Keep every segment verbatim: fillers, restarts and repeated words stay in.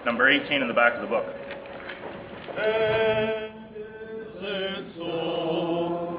number eighteen in the back of the book. And is it so?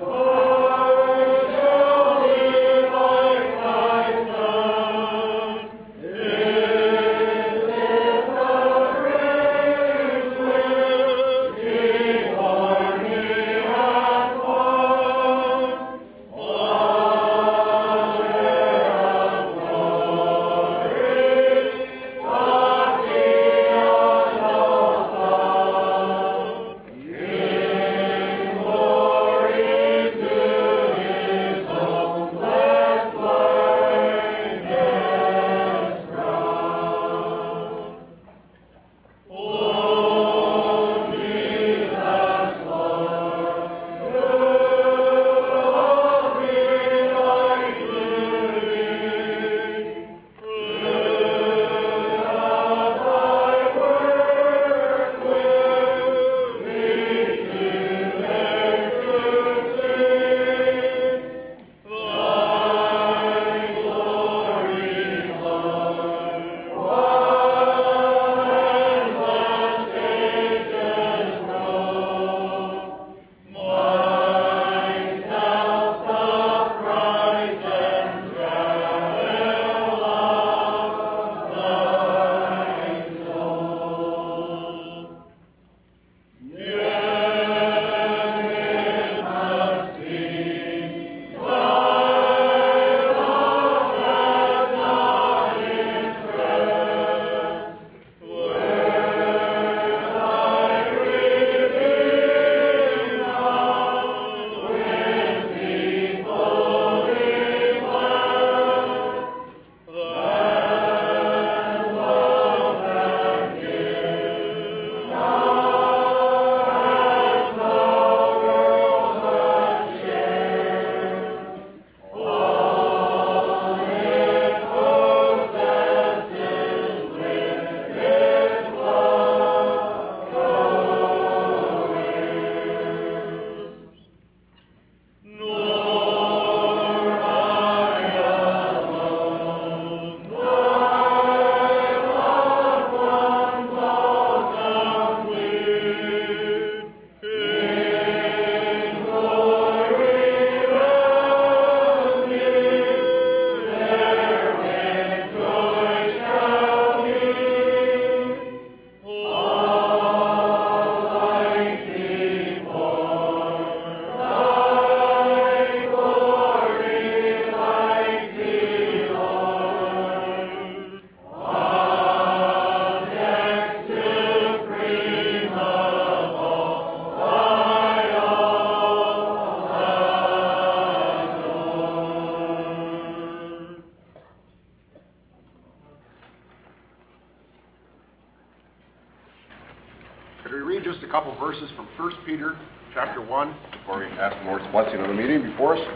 Just a couple verses from First Peter chapter one before we ask the Lord's blessing on the meeting before us.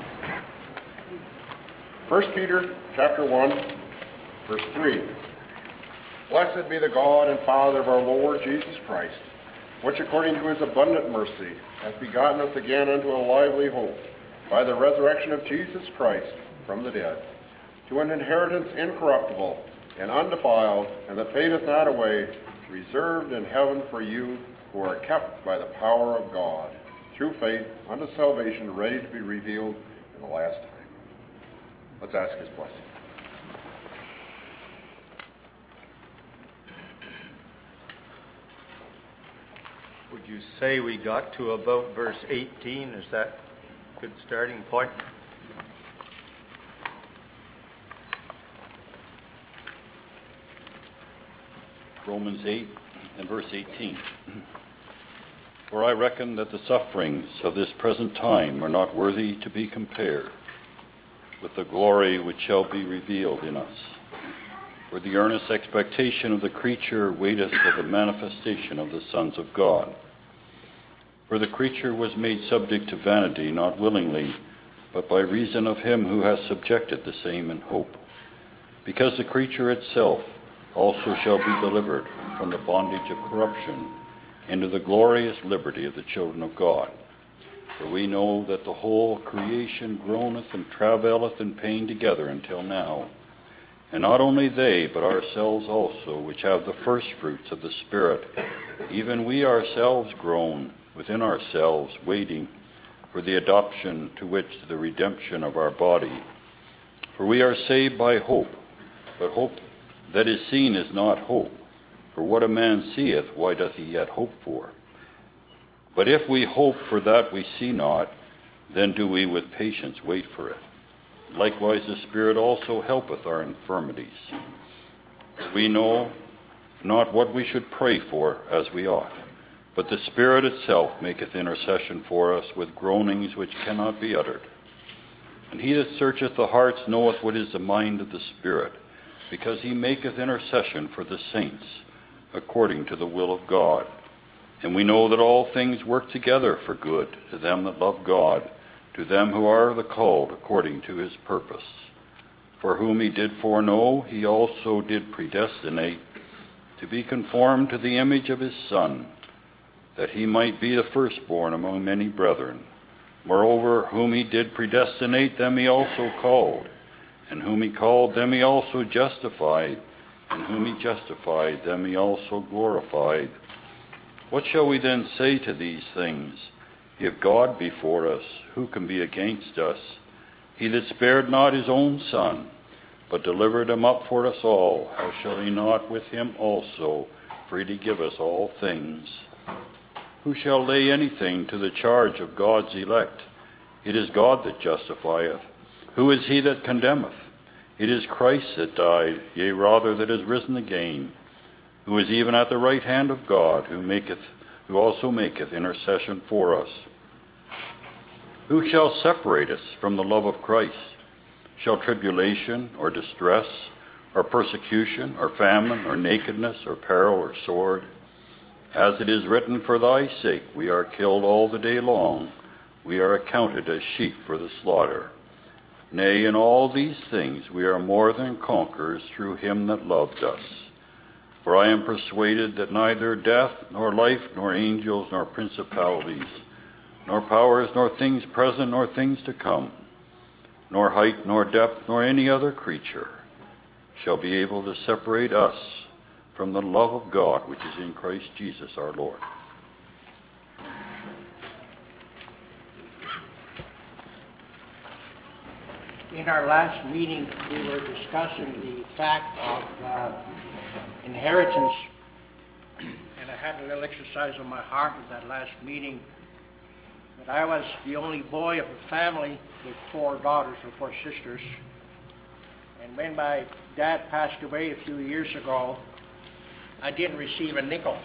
First Peter chapter one, verse three. Blessed be the God and Father of our Lord Jesus Christ, which according to his abundant mercy hath begotten us again unto a lively hope by the resurrection of Jesus Christ from the dead, to an inheritance incorruptible and undefiled, and that fadeth not away, reserved in heaven for you who are kept by the power of God, through faith unto salvation, ready to be revealed in the last time. Let's ask his blessing. Would you say we got to about verse eighteen? Is that a good starting point? Romans eight and verse eighteen. For I reckon that the sufferings of this present time are not worthy to be compared with the glory which shall be revealed in us. For the earnest expectation of the creature waiteth for the manifestation of the sons of God. For the creature was made subject to vanity, not willingly, but by reason of him who has subjected the same in hope. Because the creature itself also shall be delivered from the bondage of corruption into the glorious liberty of the children of God. For we know that the whole creation groaneth and travaileth in pain together until now. And not only they, but ourselves also, which have the first fruits of the Spirit, even we ourselves groan within ourselves, waiting for the adoption, to which the redemption of our body. For we are saved by hope, but hope that is seen is not hope. For what a man seeth, why doth he yet hope for? But if we hope for that we see not, then do we with patience wait for it. Likewise the Spirit also helpeth our infirmities. We know not what we should pray for as we ought, but the Spirit itself maketh intercession for us with groanings which cannot be uttered. And he that searcheth the hearts knoweth what is the mind of the Spirit, because he maketh intercession for the saints, according to the will of God. And we know that all things work together for good to them that love God, to them who are the called according to his purpose. For whom he did foreknow, he also did predestinate to be conformed to the image of his Son, that he might be the firstborn among many brethren. Moreover, whom he did predestinate, them he also called. And whom he called, them he also justified. And whom he justified, them he also glorified. What shall we then say to these things? If God be for us, who can be against us? He that spared not his own Son, but delivered him up for us all, how shall he not with him also freely give us all things? Who shall lay anything to the charge of God's elect? It is God that justifieth. Who is he that condemneth? It is Christ that died, yea, rather that is risen again, who is even at the right hand of God, who maketh, who also maketh intercession for us. Who shall separate us from the love of Christ? Shall tribulation, or distress, or persecution, or famine, or nakedness, or peril, or sword? As it is written, for thy sake we are killed all the day long. We are accounted as sheep for the slaughter. Nay, in all these things we are more than conquerors through him that loved us. For I am persuaded that neither death, nor life, nor angels, nor principalities, nor powers, nor things present, nor things to come, nor height, nor depth, nor any other creature shall be able to separate us from the love of God which is in Christ Jesus our Lord. In our last meeting, we were discussing the fact of uh, inheritance, and I had a little exercise on my heart at that last meeting. That I was the only boy of a family with four daughters or four sisters, and when my dad passed away a few years ago, I didn't receive a nickel.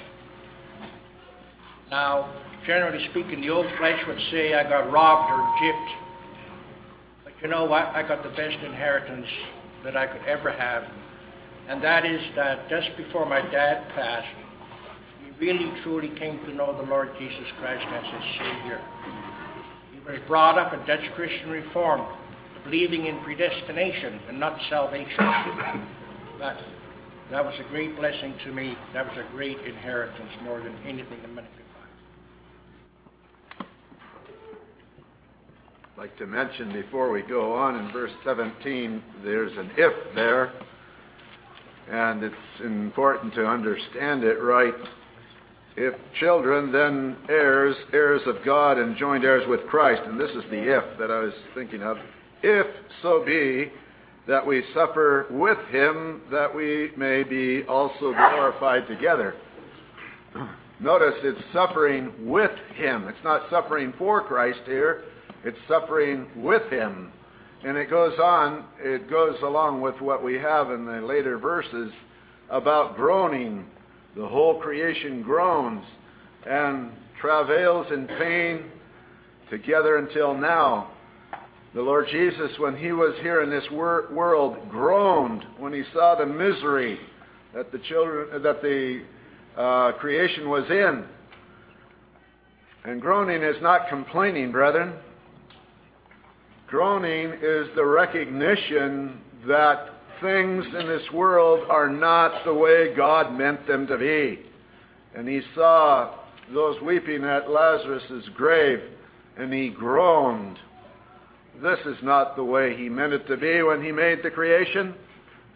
Now, generally speaking, the old flesh would say I got robbed or gypped. But you know what? I got the best inheritance that I could ever have. And that is that just before my dad passed, he really truly came to know the Lord Jesus Christ as his Savior. He was brought up in Dutch Christian Reformed, believing in predestination and not salvation. But that was a great blessing to me. That was a great inheritance, more than anything the money could buy. I'd like to mention before we go on in verse seventeen, there's an if there, and it's important to understand it right. If children, then heirs, heirs of God, and joint heirs with Christ. And this is the if that I was thinking of. If so be that we suffer with him, that we may be also glorified together. Notice it's suffering with him. It's not suffering for Christ here. It's suffering with him. And it goes on, it goes along with what we have in the later verses about groaning. The whole creation groans and travails in pain together until now. The Lord Jesus, when he was here in this wor- world, groaned when he saw the misery that the children, that the uh, creation was in. And groaning is not complaining, brethren. Groaning is the recognition that things in this world are not the way God meant them to be. And he saw those weeping at Lazarus' grave, and he groaned. This is not the way he meant it to be when he made the creation,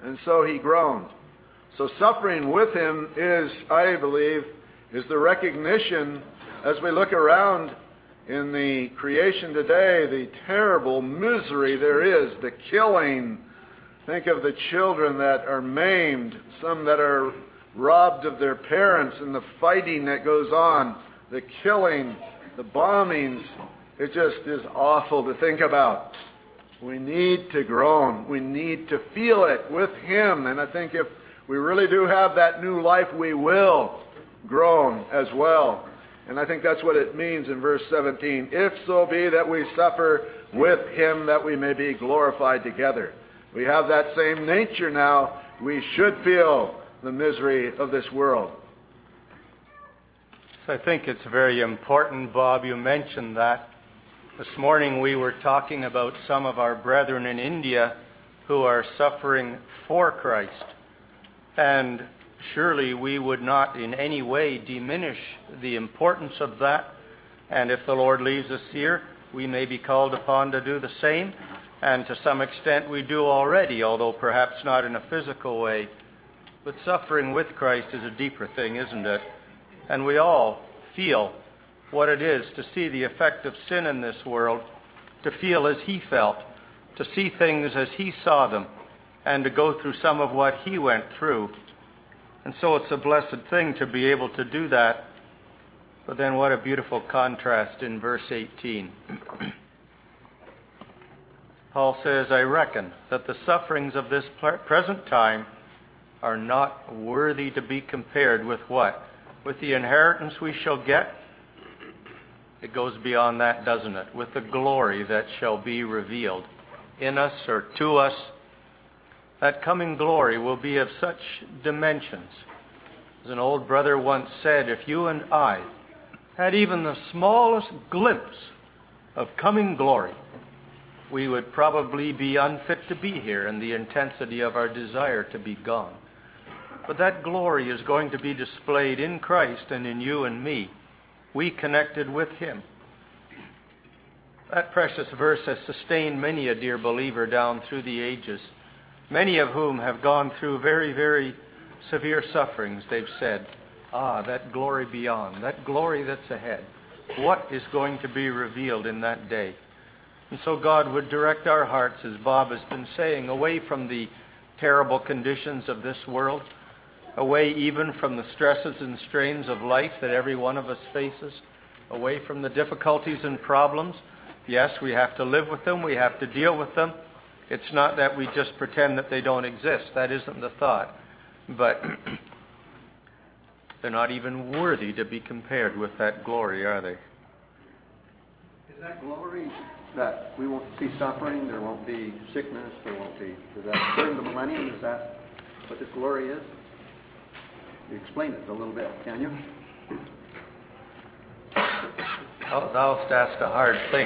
and so he groaned. So suffering with him is, I believe, is the recognition as we look around in the creation today, the terrible misery there is, the killing. Think of the children that are maimed, some that are robbed of their parents, and the fighting that goes on, the killing, the bombings. It just is awful to think about. We need to groan. We need to feel it with him. And I think if we really do have that new life, we will groan as well. And I think that's what it means in verse seventeen. If so be that we suffer with him, that we may be glorified together. We have that same nature now. We should feel the misery of this world. So I think it's very important, Bob, you mentioned that. This morning we were talking about some of our brethren in India who are suffering for Christ. And surely we would not in any way diminish the importance of that. And if the Lord leaves us here, we may be called upon to do the same. And to some extent we do already, although perhaps not in a physical way. But suffering with Christ is a deeper thing, isn't it? And we all feel what it is to see the effect of sin in this world, to feel as he felt, to see things as he saw them, and to go through some of what he went through. And so it's a blessed thing to be able to do that. But then what a beautiful contrast in verse eighteen. Paul says, I reckon that the sufferings of this present time are not worthy to be compared with what? With the inheritance we shall get? It goes beyond that, doesn't it? With the glory that shall be revealed in us or to us. That coming glory will be of such dimensions. As an old brother once said, if you and I had even the smallest glimpse of coming glory, we would probably be unfit to be here in the intensity of our desire to be gone. But that glory is going to be displayed in Christ and in you and me, we connected with him. That precious verse has sustained many a dear believer down through the ages, many of whom have gone through very, very severe sufferings. They've said, ah, that glory beyond, that glory that's ahead, what is going to be revealed in that day? And so God would direct our hearts, as Bob has been saying, away from the terrible conditions of this world, away even from the stresses and strains of life that every one of us faces, away from the difficulties and problems. Yes, we have to live with them, we have to deal with them. It's not that we just pretend that they don't exist. That isn't the thought. But they're not even worthy to be compared with that glory, are they? Is that glory that we won't see suffering, there won't be sickness, there won't be... Is that during the millennium? Is that what this glory is? You explain it a little bit, can you? Oh, thou hast asked a hard thing.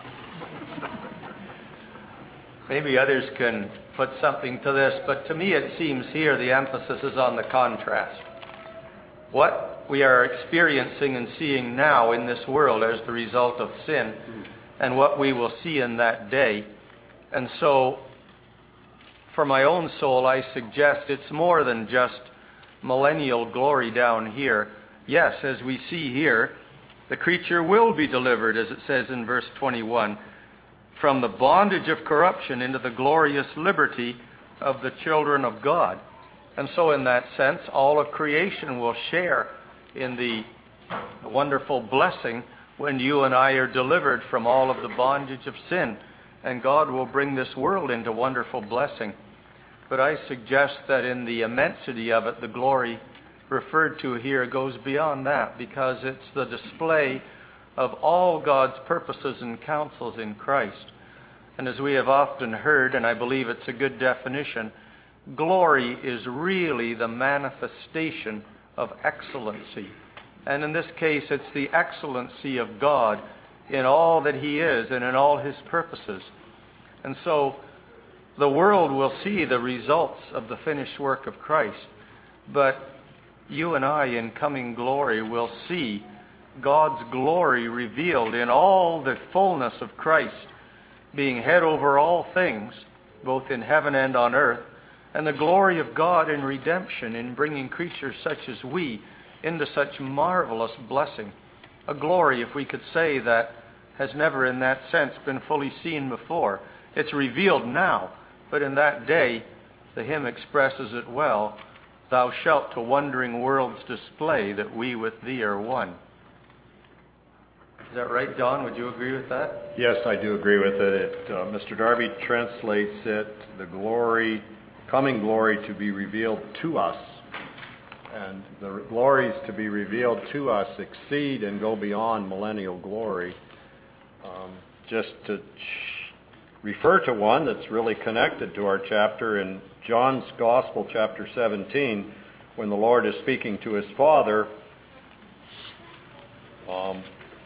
Maybe others can put something to this, but to me it seems here the emphasis is on the contrast. What we are experiencing and seeing now in this world as the result of sin, and what we will see in that day. And so, for my own soul, I suggest it's more than just millennial glory down here. Yes, as we see here, the creature will be delivered, as it says in verse twenty-one, from the bondage of corruption into the glorious liberty of the children of God. And so in that sense, all of creation will share in the wonderful blessing when you and I are delivered from all of the bondage of sin. And God will bring this world into wonderful blessing. But I suggest that in the immensity of it, the glory referred to here goes beyond that, because it's the display of all God's purposes and counsels in Christ. And as we have often heard, and I believe it's a good definition, glory is really the manifestation of excellency. And in this case, it's the excellency of God in all that he is and in all his purposes. And so the world will see the results of the finished work of Christ. But you and I in coming glory will see God's glory revealed in all the fullness of Christ, being head over all things, both in heaven and on earth, and the glory of God in redemption, in bringing creatures such as we into such marvelous blessing. A glory, if we could say, that has never in that sense been fully seen before. It's revealed now, but in that day, the hymn expresses it well. Thou shalt to wondering worlds display that we with thee are one. Is that right, Don? Would you agree with that? Yes, I do agree with it. it uh, Mister Darby translates it, the glory, coming glory to be revealed to us. And the glories to be revealed to us exceed and go beyond millennial glory. Um, just to sh- refer to one that's really connected to our chapter in John's Gospel, chapter seventeen, when the Lord is speaking to his Father. Um,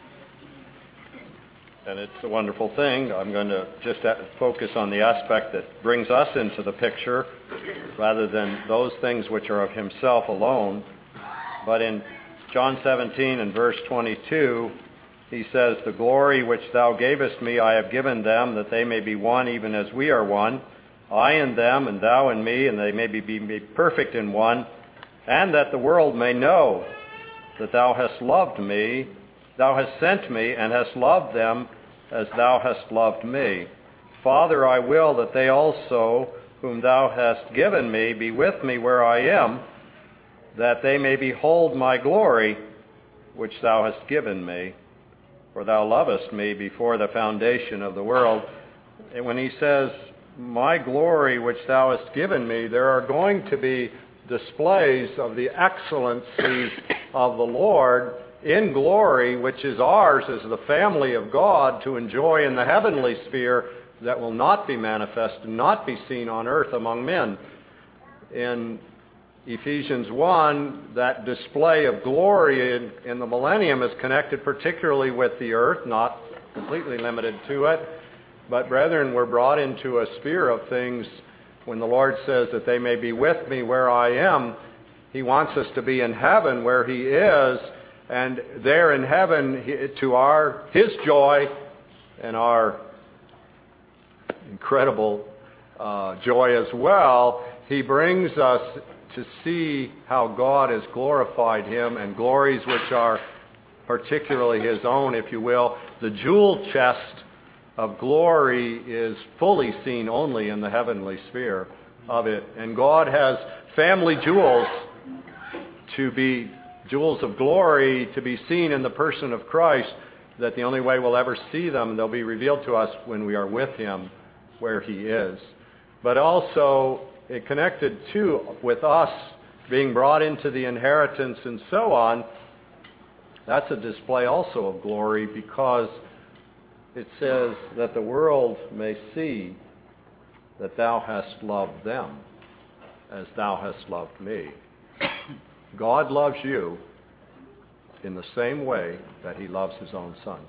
and it's a wonderful thing. I'm going to just focus on the aspect that brings us into the picture rather than those things which are of himself alone. But in John seventeen and verse twenty-two, he says, The glory which thou gavest me I have given them, that they may be one even as we are one. I in them, and thou in me, and they may be made perfect in one, and that the world may know that thou hast loved me, thou hast sent me, and hast loved them as thou hast loved me. Father, I will that they also, whom thou hast given me, be with me where I am, that they may behold my glory, which thou hast given me. For thou lovest me before the foundation of the world. And when he says, my glory which thou hast given me, there are going to be displays of the excellencies of the Lord in glory, which is ours as the family of God to enjoy in the heavenly sphere, that will not be manifest and not be seen on earth among men. In Ephesians one, that display of glory in, in the millennium is connected particularly with the earth, not completely limited to it. But brethren, we're brought into a sphere of things when the Lord says that they may be with me where I am. He wants us to be in heaven where he is, and there in heaven, to our his joy and our incredible uh, joy as well, he brings us to see how God has glorified him, and glories which are particularly his own, if you will. The jewel chest of glory is fully seen only in the heavenly sphere of it. And God has family jewels to be jewels of glory to be seen in the person of Christ, that the only way we'll ever see them, they'll be revealed to us when we are with him where he is. But also it connected too with us being brought into the inheritance and so on. That's a display also of glory, because it says that the world may see that thou hast loved them as thou hast loved me. God loves you in the same way that he loves his own son.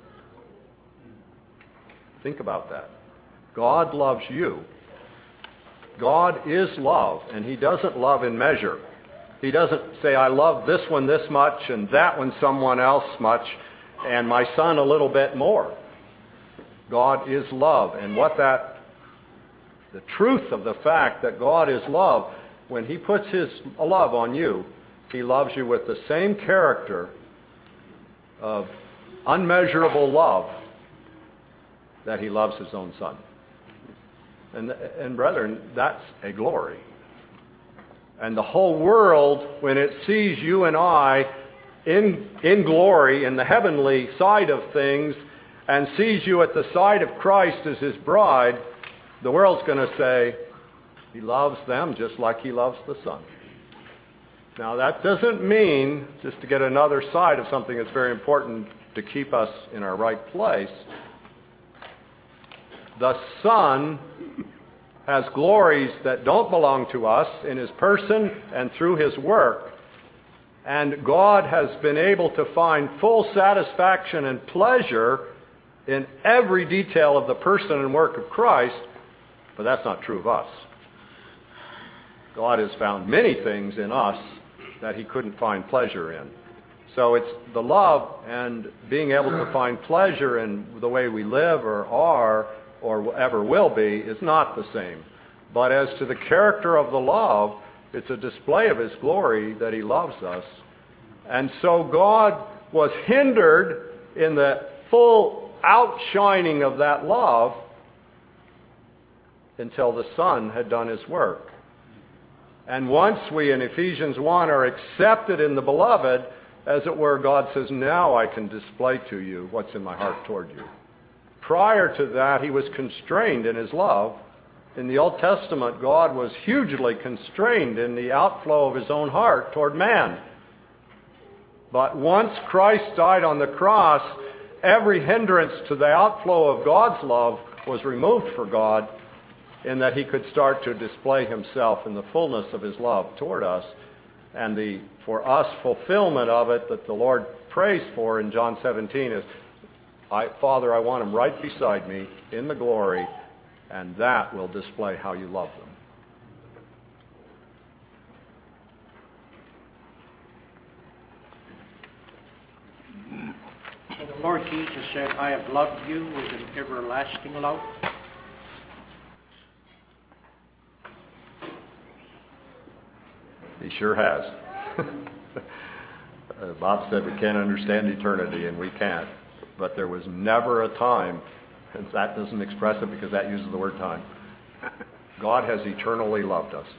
Think about that. God loves you. God is love, and he doesn't love in measure. He doesn't say, I love this one this much and that one someone else much and my son a little bit more. God is love. And what that, the truth of the fact that God is love, when he puts his love on you, he loves you with the same character of unmeasurable love that he loves his own son. And, and brethren, that's a glory. And the whole world, when it sees you and I in, in glory, in the heavenly side of things, and sees you at the side of Christ as his bride, the world's going to say, he loves them just like he loves the Son. Now, that doesn't mean, just to get another side of something that's very important to keep us in our right place, the Son has glories that don't belong to us in his person and through his work. And God has been able to find full satisfaction and pleasure in every detail of the person and work of Christ, but that's not true of us. God has found many things in us that he couldn't find pleasure in. So it's the love and being able to find pleasure in the way we live or are or ever will be is not the same. But as to the character of the love, it's a display of his glory that he loves us. And so God was hindered in the full outshining of that love until the Son had done his work. And once we, in Ephesians one, are accepted in the Beloved, as it were, God says, now I can display to you what's in my heart toward you. Prior to that, he was constrained in his love. In the Old Testament, God was hugely constrained in the outflow of his own heart toward man. But once Christ died on the cross, every hindrance to the outflow of God's love was removed for God, in that he could start to display himself in the fullness of his love toward us. And the, for us, fulfillment of it that the Lord prays for in John seventeen is, I, Father, I want him right beside me in the glory, and that will display how you love them. And the Lord Jesus said, I have loved you with an everlasting love. He sure has. uh, Bob said we can't understand eternity, and we can't. But there was never a time, and that doesn't express it because that uses the word time. God has eternally loved us.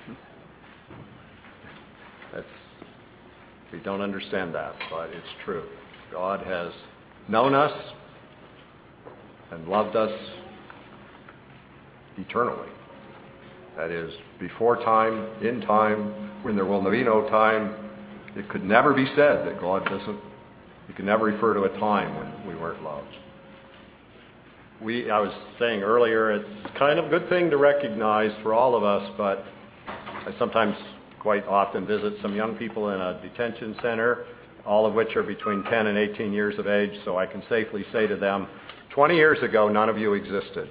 That's, we don't understand that, but it's true. God has known us and loved us eternally. That is, before time, in time, when there will be no time. It could never be said that God doesn't, you can never refer to a time when we weren't loved. We, I was saying earlier, it's kind of a good thing to recognize for all of us, but I sometimes quite often visit some young people in a detention center, all of which are between ten and eighteen years of age, so I can safely say to them, twenty years ago, none of you existed.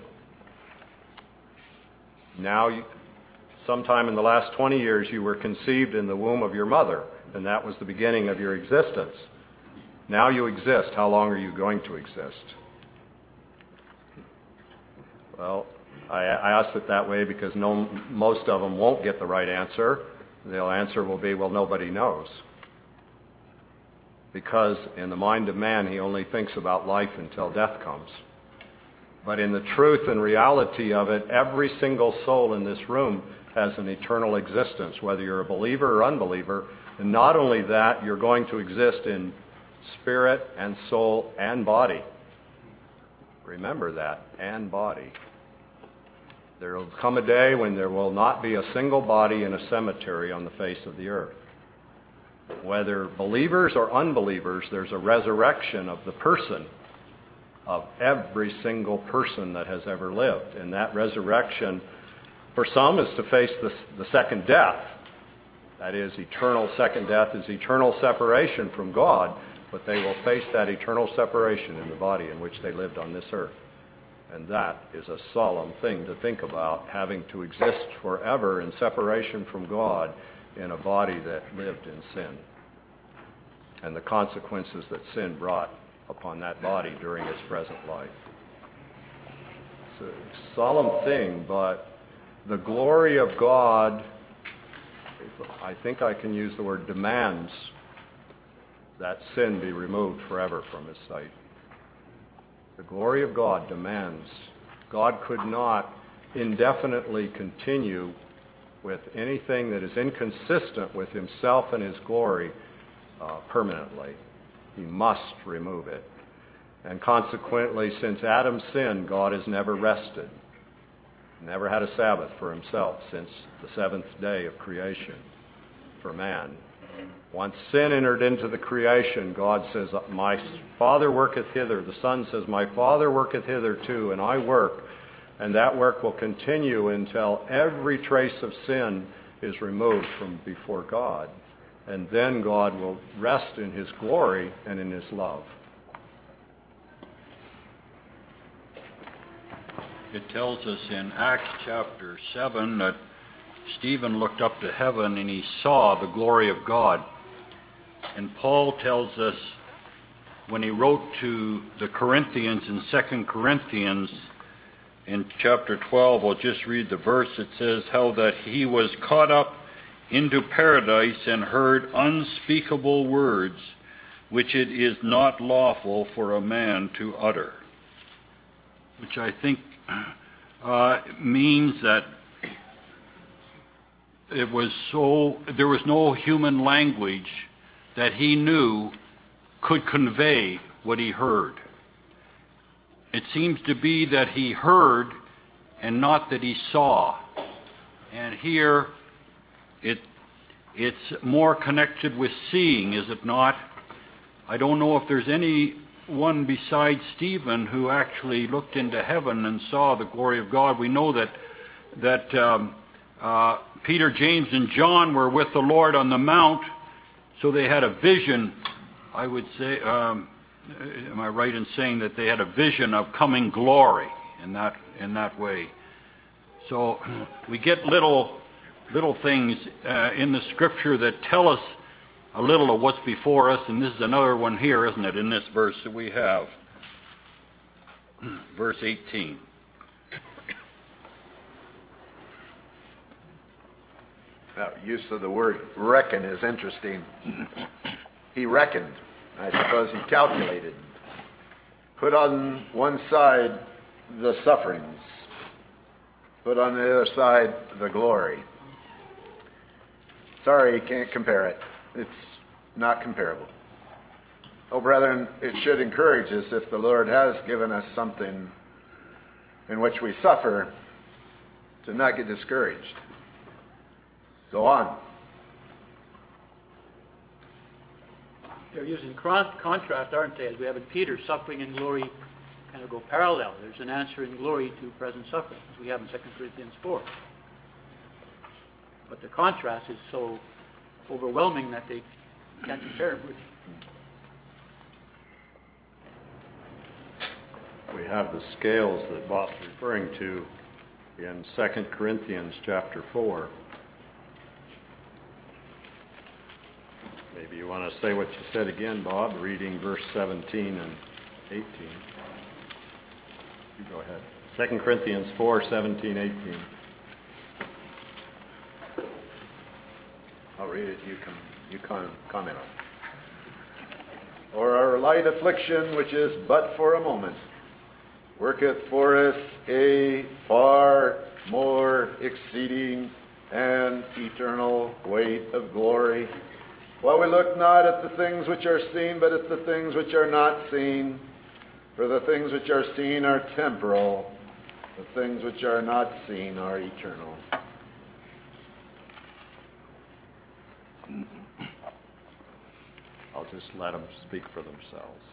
Now, you, sometime in the last twenty years, you were conceived in the womb of your mother, and that was the beginning of your existence. Now you exist. How long are you going to exist? Well, I, I asked it that way because no, most of them won't get the right answer. The answer will be, well, nobody knows. Because in the mind of man, he only thinks about life until death comes. But in the truth and reality of it, every single soul in this room has an eternal existence, whether you're a believer or unbeliever. And not only that, you're going to exist in spirit and soul and body. Remember that, and body. There will come a day when there will not be a single body in a cemetery on the face of the earth. Whether believers or unbelievers, there's a resurrection of the person, of every single person that has ever lived. And that resurrection, for some, is to face the, the second death. That is, eternal second death is eternal separation from God, but they will face that eternal separation in the body in which they lived on this earth. And that is a solemn thing to think about, having to exist forever in separation from God in a body that lived in sin, and the consequences that sin brought upon that body during its present life. It's a solemn thing, but the glory of God, I think I can use the word demands, that sin be removed forever from his sight. The glory of God demands. God could not indefinitely continue with anything that is inconsistent with himself and his glory uh, permanently. He must remove it. And consequently, since Adam sinned, God has never rested, never had a Sabbath for himself since the seventh day of creation for man. Once sin entered into the creation, God says, my Father worketh hither. The Son says, my Father worketh hitherto, and I work. And that work will continue until every trace of sin is removed from before God. And then God will rest in his glory and in his love. It tells us in Acts chapter seven that Stephen looked up to heaven and he saw the glory of God. And Paul tells us when he wrote to the Corinthians in Second Corinthians in chapter twelve, I'll just read the verse. It says, how that he was caught up into paradise and heard unspeakable words, which it is not lawful for a man to utter. Which I think uh, means that it was so, there was no human language that he knew could convey what he heard. It seems to be that he heard and not that he saw. And here it it's more connected with seeing, is it not? I don't know if there's anyone besides Stephen who actually looked into heaven and saw the glory of God. We know that that um, uh, Peter, James, and John were with the Lord on the mount, so they had a vision. I would say, um, am I right in saying that they had a vision of coming glory in that in that way? So we get little little things uh, in the Scripture that tell us a little of what's before us, and this is another one here, isn't it? In this verse that we have, verse eighteen. That use of the word reckon is interesting. He reckoned. I suppose he calculated. Put on one side the sufferings. Put on the other side the glory. Sorry, can't compare it. It's not comparable. Oh, brethren, it should encourage us, if the Lord has given us something in which we suffer, to not get discouraged. Go on. They're using con- contrast, aren't they? As we have in Peter, suffering and glory kind of go parallel. There's an answer in glory to present suffering, as we have in Second Corinthians four. But the contrast is so overwhelming that they can't compare it with. We have the scales that Bob's referring to in Second Corinthians chapter four. Maybe you want to say what you said again, Bob, reading verse seventeen and eighteen. You go ahead. Second Corinthians four, seventeen, eighteen. I'll read it. You can you can comment on it. Or our light affliction, which is but for a moment, worketh for us a far more exceeding and eternal weight of glory. While we look not at the things which are seen, but at the things which are not seen. For the things which are seen are temporal, the things which are not seen are eternal. I'll just let them speak for themselves.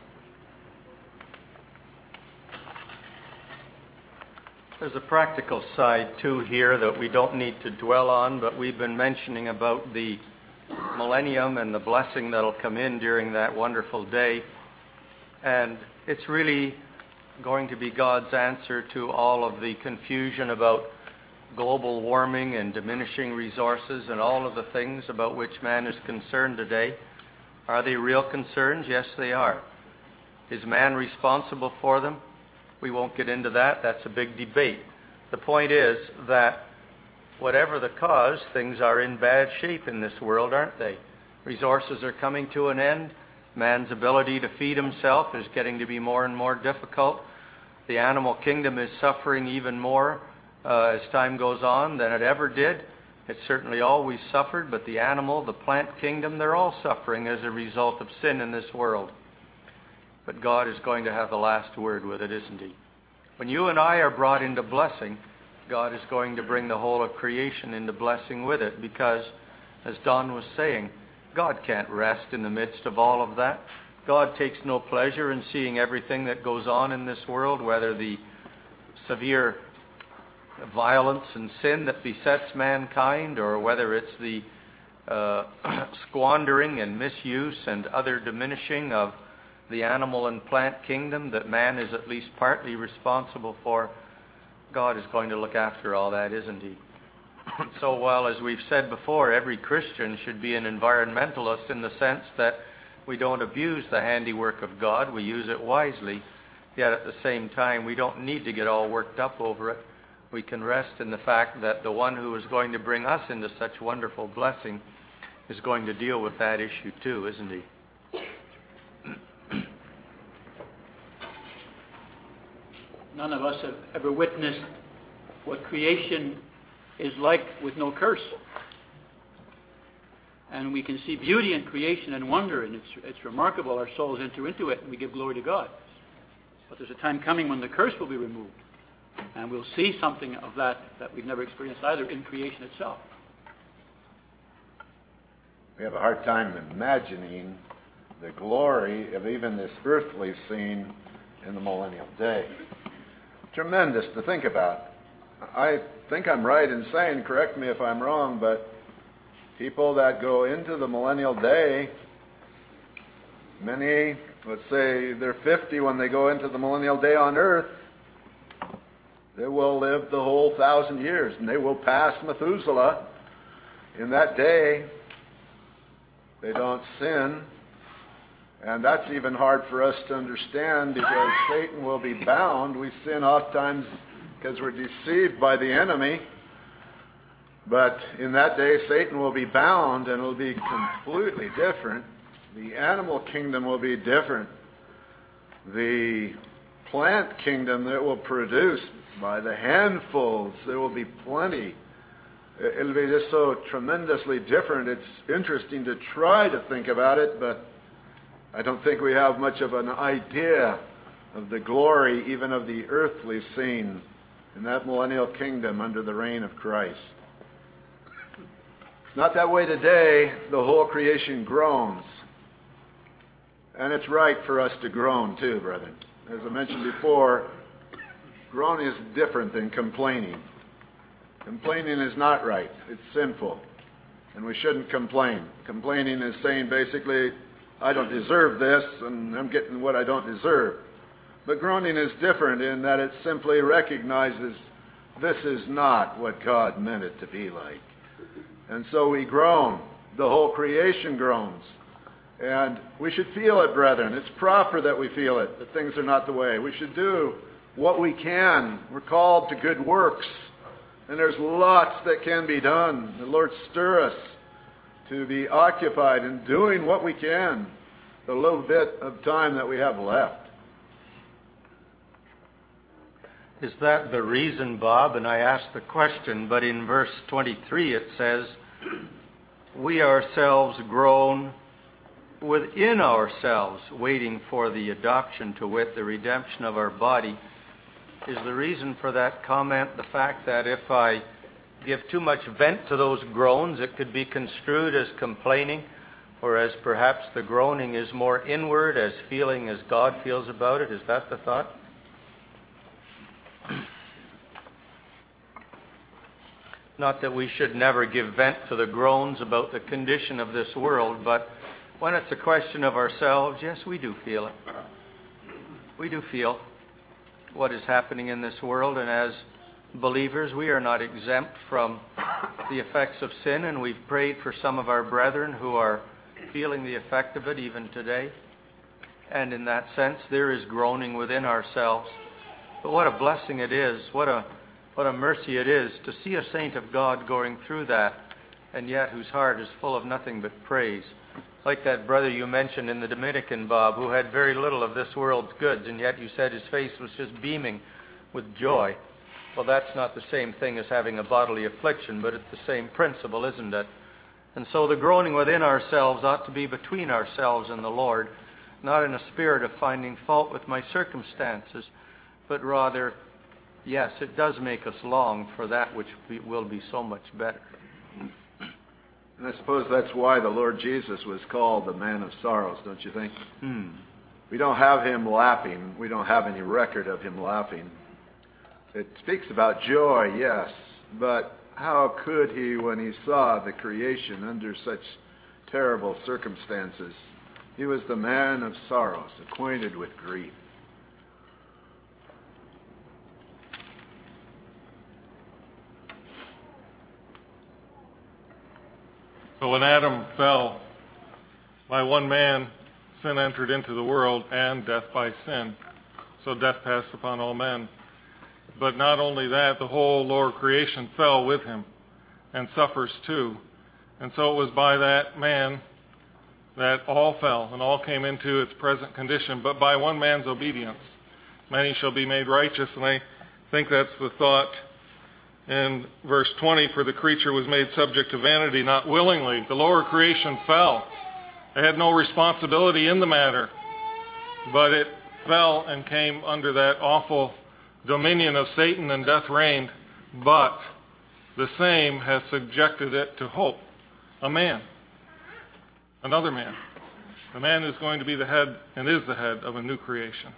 There's a practical side too here that we don't need to dwell on, but we've been mentioning about the millennium and the blessing that'll come in during that wonderful day. And it's really going to be God's answer to all of the confusion about global warming and diminishing resources and all of the things about which man is concerned today. Are they real concerns? Yes, they are. Is man responsible for them? We won't get into that. That's a big debate. The point is that whatever the cause, things are in bad shape in this world, aren't they? Resources are coming to an end. Man's ability to feed himself is getting to be more and more difficult. The animal kingdom is suffering even more uh, as time goes on than it ever did. It's certainly always suffered, but the animal, the plant kingdom, they're all suffering as a result of sin in this world. But God is going to have the last word with it, isn't he? When you and I are brought into blessing, God is going to bring the whole of creation into blessing with it, because, as Don was saying, God can't rest in the midst of all of that. God takes no pleasure in seeing everything that goes on in this world, whether the severe violence and sin that besets mankind, or whether it's the uh, squandering and misuse and other diminishing of the animal and plant kingdom that man is at least partly responsible for. God is going to look after all that, isn't he? So while, as we've said before, every Christian should be an environmentalist in the sense that we don't abuse the handiwork of God, we use it wisely, Yet at the same time, we don't need to get all worked up over it. We can rest in the fact that the one who is going to bring us into such wonderful blessing is going to deal with that issue too, isn't he? None of us have ever witnessed what creation is like with no curse. And we can see beauty in creation and wonder, and it's, it's remarkable. Our souls enter into it, and we give glory to God. But there's a time coming when the curse will be removed, and we'll see something of that that we've never experienced either in creation itself. We have a hard time imagining the glory of even this earthly scene in the millennial day. Tremendous to think about. I think I'm right in saying, correct me if I'm wrong, but people that go into the millennial day, many, let's say they're fifty when they go into the millennial day on earth, they will live the whole thousand years, and they will pass Methuselah in that day. They don't sin. And that's even hard for us to understand because Satan will be bound. We sin oftentimes because we're deceived by the enemy. But in that day, Satan will be bound, and it will be completely different. The animal kingdom will be different. The plant kingdom that will produce by the handfuls, there will be plenty. It'll be just so tremendously different. It's interesting to try to think about it, but I don't think we have much of an idea of the glory, even of the earthly scene in that millennial kingdom under the reign of Christ. It's not that way today. The whole creation groans. And it's right for us to groan too, brethren. As I mentioned before, groaning is different than complaining. Complaining is not right. It's sinful. And we shouldn't complain. Complaining is saying basically, I don't deserve this, and I'm getting what I don't deserve. But groaning is different in that it simply recognizes this is not what God meant it to be like. And so we groan. The whole creation groans. And we should feel it, brethren. It's proper that we feel it, that things are not the way. We should do what we can. We're called to good works. And there's lots that can be done. The Lord stir us to be occupied in doing what we can, the little bit of time that we have left. Is that the reason, Bob? And I asked the question, but in verse twenty-three it says, we ourselves groan within ourselves, waiting for the adoption, to wit, the redemption of our body. Is the reason for that comment the fact that if I give too much vent to those groans, it could be construed as complaining, or as perhaps the groaning is more inward, as feeling as God feels about it? Is that the thought? Not that we should never give vent to the groans about the condition of this world, but when it's a question of ourselves, yes, we do feel it. We do feel what is happening in this world, and as believers, we are not exempt from the effects of sin, and we've prayed for some of our brethren who are feeling the effect of it even today. And in that sense, there is groaning within ourselves. But what a blessing it is, what a what a mercy it is to see a saint of God going through that, and yet whose heart is full of nothing but praise. Like that brother you mentioned in the Dominican, Bob, who had very little of this world's goods, and yet you said his face was just beaming with joy. Well, that's not the same thing as having a bodily affliction, but it's the same principle, isn't it? And so the groaning within ourselves ought to be between ourselves and the Lord, not in a spirit of finding fault with my circumstances, but rather, yes, it does make us long for that which will be so much better. And I suppose that's why the Lord Jesus was called the man of sorrows, don't you think? Hmm. We don't have him laughing. We don't have any record of him laughing. It speaks about joy, yes, but how could he, when he saw the creation under such terrible circumstances? He was the man of sorrows, acquainted with grief. So when Adam fell, by one man, sin entered into the world, and death by sin. so death passed upon all men. But not only that, the whole lower creation fell with him and suffers too. And so it was by that man that all fell and all came into its present condition. But by one man's obedience, many shall be made righteous. And I think that's the thought in verse twenty, for the creature was made subject to vanity, not willingly. The lower creation fell. It had no responsibility in the matter, but it fell and came under that awful dominion of Satan, and death reigned. But the same has subjected it to hope. A man. Another man. The man is going to be the head and is the head of a new creation.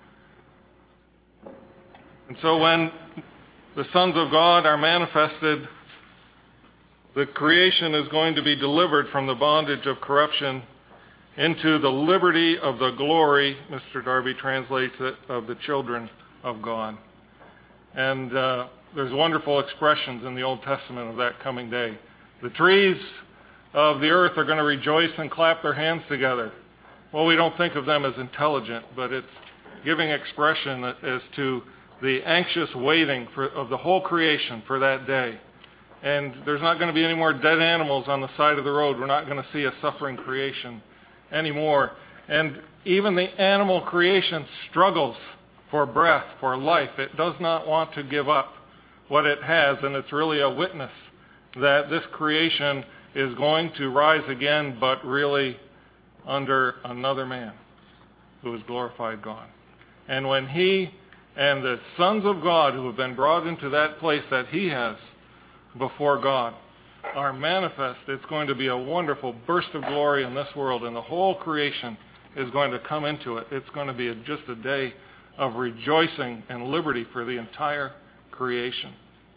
And so when the sons of God are manifested, the creation is going to be delivered from the bondage of corruption into the liberty of the glory, Mister Darby translates it, of the children of God. And uh, there's wonderful expressions in the Old Testament of that coming day. The trees of the earth are going to rejoice and clap their hands together. Well, we don't think of them as intelligent, but it's giving expression as to the anxious waiting for, of the whole creation for that day. And there's not going to be any more dead animals on the side of the road. We're not going to see a suffering creation anymore. And even the animal creation struggles for breath, for life. It does not want to give up what it has, and it's really a witness that this creation is going to rise again, but really under another man who is glorified God. And when he and the sons of God who have been brought into that place that he has before God are manifest, it's going to be a wonderful burst of glory in this world, and the whole creation is going to come into it. It's going to be a, just a day of rejoicing and liberty for the entire creation.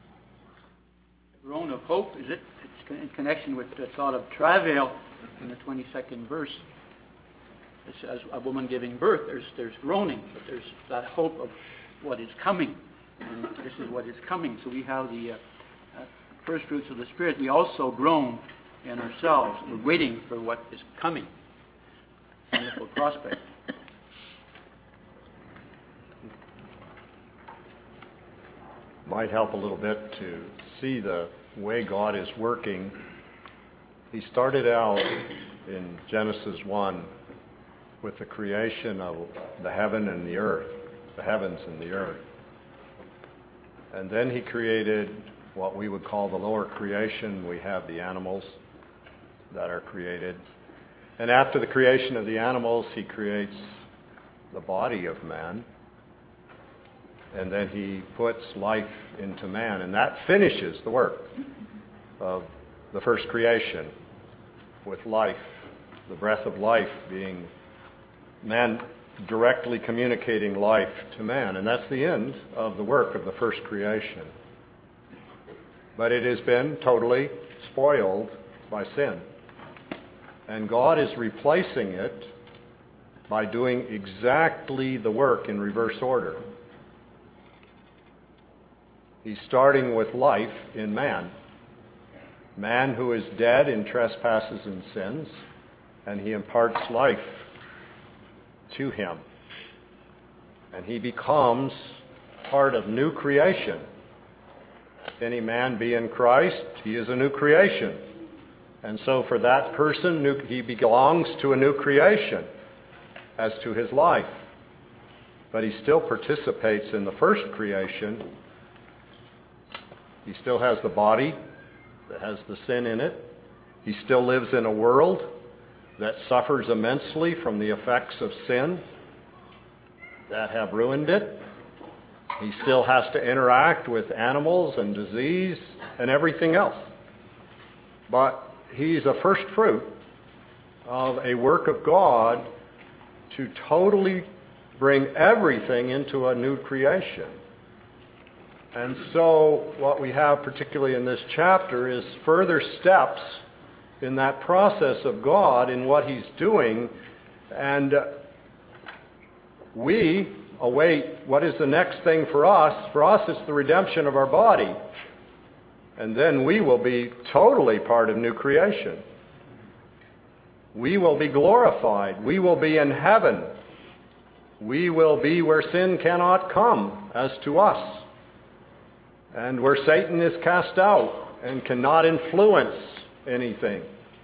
Groan of hope, is it? It's in connection with the thought of travail in the twenty-second verse. It's as a woman giving birth, there's, there's groaning, but there's that hope of what is coming. And this is what is coming. So we have the uh, uh, first fruits of the Spirit. We also groan in ourselves. We're waiting for what is coming. Wonderful prospect. Might help a little bit to see the way God is working. He started out in Genesis one with the creation of the heaven and the earth, the heavens and the earth. And then he created what we would call the lower creation. We have the animals that are created. And after the creation of the animals, he creates the body of man. And then he puts life into man. And that finishes the work of the first creation with life, the breath of life being man directly communicating life to man. And that's the end of the work of the first creation. But it has been totally spoiled by sin. And God is replacing it by doing exactly the work in reverse order. He's starting with life in man. Man who is dead in trespasses and sins, and he imparts life to him. And he becomes part of new creation. If any man be in Christ, he is a new creation. And so for that person, new, he belongs to a new creation as to his life. But he still participates in the first creation. He still has the body that has the sin in it. He still lives in a world that suffers immensely from the effects of sin that have ruined it. He still has to interact with animals and disease and everything else. But he's a first fruit of a work of God to totally bring everything into a new creation. And so what we have particularly in this chapter is further steps in that process of God in what he's doing. And we await what is the next thing for us. For us, it's the redemption of our body. And then we will be totally part of new creation. We will be glorified. We will be in heaven. we will be where sin cannot come as to us, and where Satan is cast out and cannot influence anything.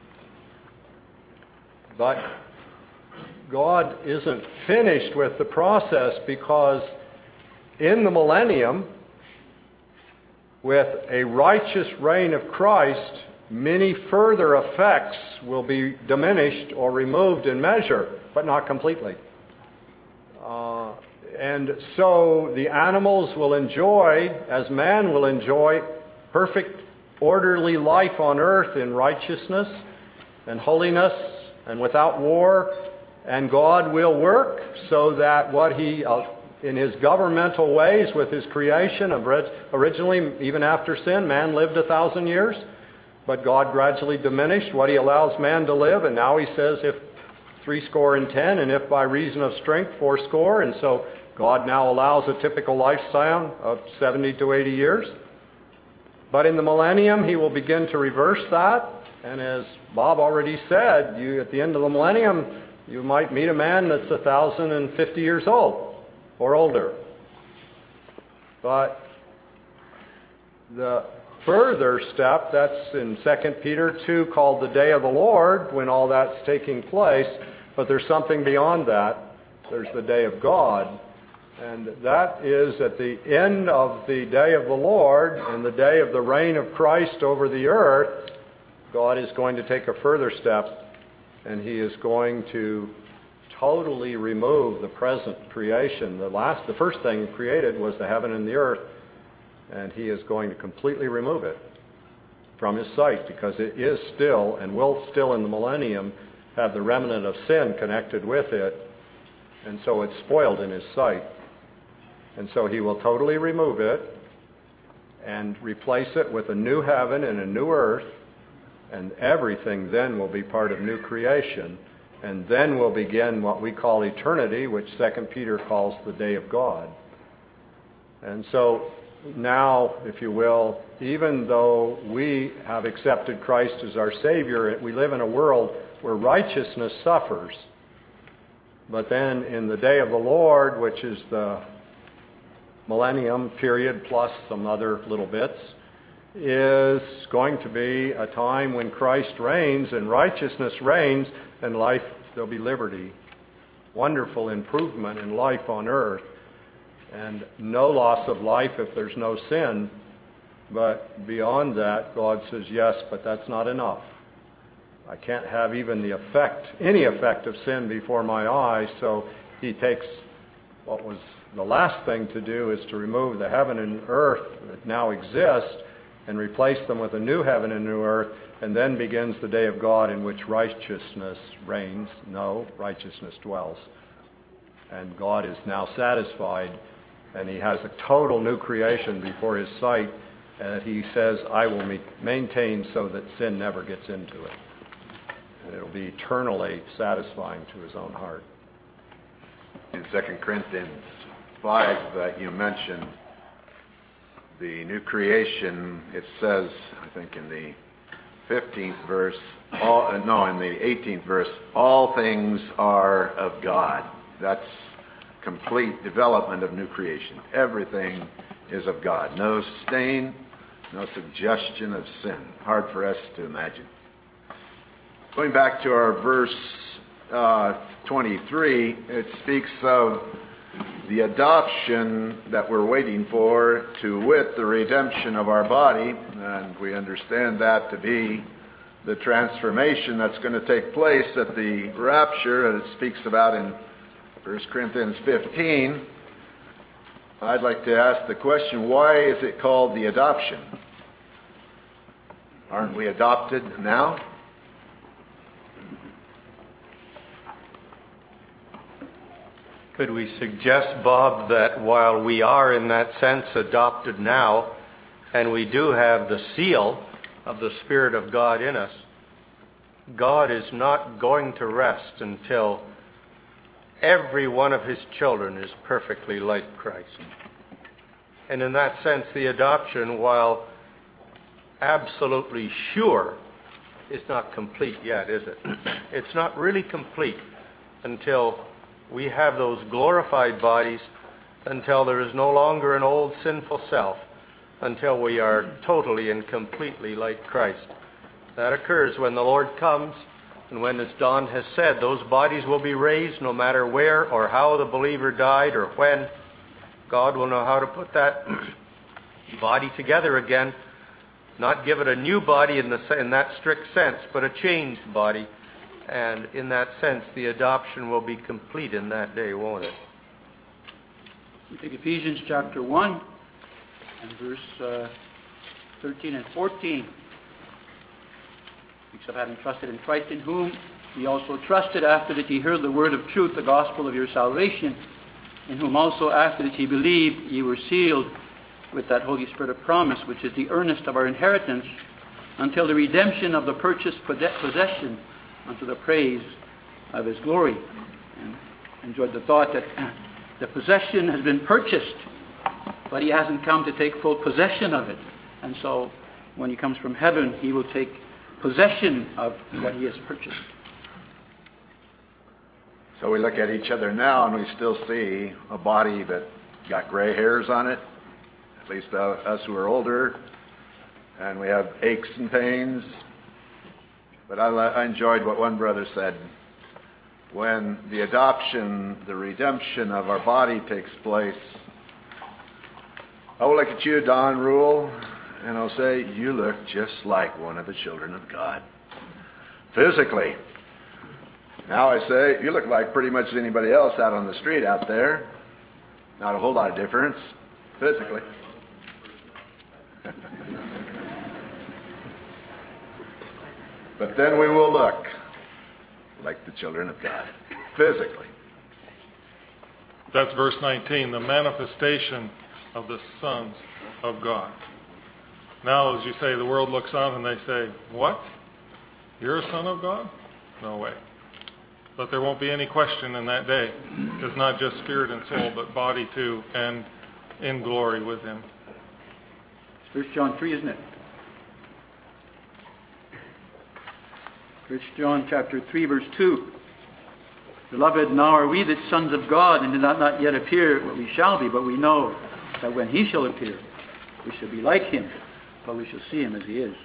But God isn't finished with the process, because in the millennium, with a righteous reign of Christ, many further effects will be diminished or removed in measure, but not completely. Uh, and so the animals will enjoy, as man will enjoy, perfect, orderly life on earth in righteousness and holiness and without war. And God will work so that what He, uh, in His governmental ways with His creation, originally, even after sin, man lived a thousand years. But God gradually diminished what He allows man to live. And now He says, if three score and ten, and if by reason of strength, four score. And so God now allows a typical lifespan of seventy to eighty years. But in the millennium, He will begin to reverse that. And as Bob already said, you at the end of the millennium, you might meet a man that's one thousand fifty years old or older. But the further step, that's in Second Peter two, called the day of the Lord, when all that's taking place. But there's something beyond that. There's the day of God. And that is at the end of the day of the Lord and the day of the reign of Christ over the earth, God is going to take a further step, and He is going to totally remove the present creation. The last, the first thing He created was the heaven and the earth, and He is going to completely remove it from His sight, because it is still, and will still in the millennium, have the remnant of sin connected with it, and so it's spoiled in His sight. And so He will totally remove it and replace it with a new heaven and a new earth, and everything then will be part of new creation. And then will begin what we call eternity, which Second Peter calls the day of God. And so now, if you will, even though we have accepted Christ as our Savior, we live in a world where righteousness suffers. But then in the day of the Lord, which is the millennium period plus some other little bits, is going to be a time when Christ reigns and righteousness reigns, and life, there'll be liberty, wonderful improvement in life on earth, and no loss of life if there's no sin. But beyond that, God says, yes, but that's not enough. I can't have even the effect, any effect of sin before my eyes. So He takes what was the last thing to do, is to remove the heaven and earth that now exist and replace them with a new heaven and new earth. And then begins the day of God, in which righteousness reigns. No, righteousness dwells. And God is now satisfied, and He has a total new creation before His sight. And He says, I will maintain so that sin never gets into it. And it'll be eternally satisfying to His own heart. In Second Corinthians five that you mentioned, the new creation, it says, I think in the fifteenth verse, all, uh, no, in the eighteenth verse, all things are of God. That's complete development of new creation. Everything is of God. No stain, no suggestion of sin. Hard for us to imagine. Going back to our verse uh, twenty-three, it speaks of the adoption that we're waiting for, to wit, the redemption of our body. And we understand that to be the transformation that's going to take place at the rapture that it speaks about in First Corinthians fifteen. I'd like to ask the question, why is it called the adoption? Aren't we adopted now? Could we suggest, Bob, that while we are in that sense adopted now, and we do have the seal of the Spirit of God in us, God is not going to rest until every one of His children is perfectly like Christ. And in that sense, the adoption, while absolutely sure, is not complete yet, is it? It's not really complete until we have those glorified bodies until there is no longer an old sinful self, until we are totally and completely like Christ. That occurs when the Lord comes, and when, as Don has said, those bodies will be raised no matter where or how the believer died or when. God will know how to put that body together again, not give it a new body in, the, in that strict sense, but a changed body. And in that sense, the adoption will be complete in that day, won't it? We take Ephesians chapter one and verse uh, thirteen and fourteen. Speaks of having trusted in Christ, in whom ye also trusted after that ye heard the word of truth, the gospel of your salvation, in whom also after that ye believed ye were sealed with that Holy Spirit of promise, which is the earnest of our inheritance, until the redemption of the purchased possession, unto the praise of his glory. And enjoyed the thought that the possession has been purchased, but he hasn't come to take full possession of it. And so when he comes from heaven, he will take possession of what he has purchased. So we look at each other now and we still see a body that got gray hairs on it, at least uh, us who are older, and we have aches and pains. But I, I enjoyed what one brother said. When the adoption, the redemption of our body takes place, I will look at you, Don Rule, and I'll say, you look just like one of the children of God. Physically. Now I say, you look like pretty much anybody else out on the street out there. Not a whole lot of difference, physically. But then we will look like the children of God, physically. That's verse nineteen, the manifestation of the sons of God. Now, as you say, the world looks on and they say, what? You're a son of God? No way. But there won't be any question in that day. It's not just spirit and soul, but body too, and in glory with him. It's First John three, isn't it? First John chapter three, verse two. Beloved, now are we the sons of God, and do not, not yet appear what we shall be, but we know that when he shall appear, we shall be like him, for we shall see him as he is.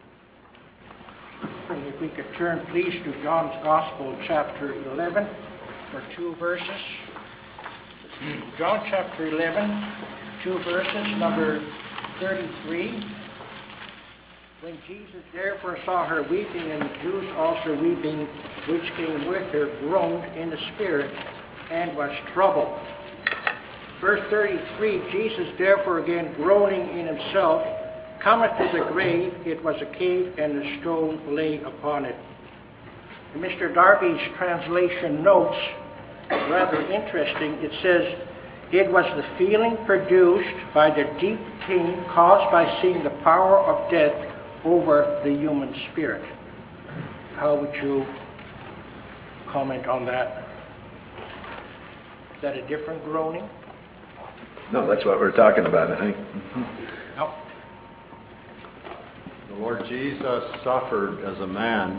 If we could turn, please, to John's Gospel, chapter eleven, for two verses. John chapter eleven, two verses, number thirty-three. When Jesus therefore saw her weeping, and the Jews also weeping, which came with her, groaned in the spirit, and was troubled. Verse thirty-three, Jesus therefore again groaning in himself, cometh to the grave. It was a cave, and the stone lay upon it. And Mister Darby's translation notes, rather interesting, it says, it was the feeling produced by the deep pain caused by seeing the power of death over the human spirit. How would you comment on that? Is that a different groaning? No, that's what we're talking about, I think. No. The Lord Jesus suffered as a man,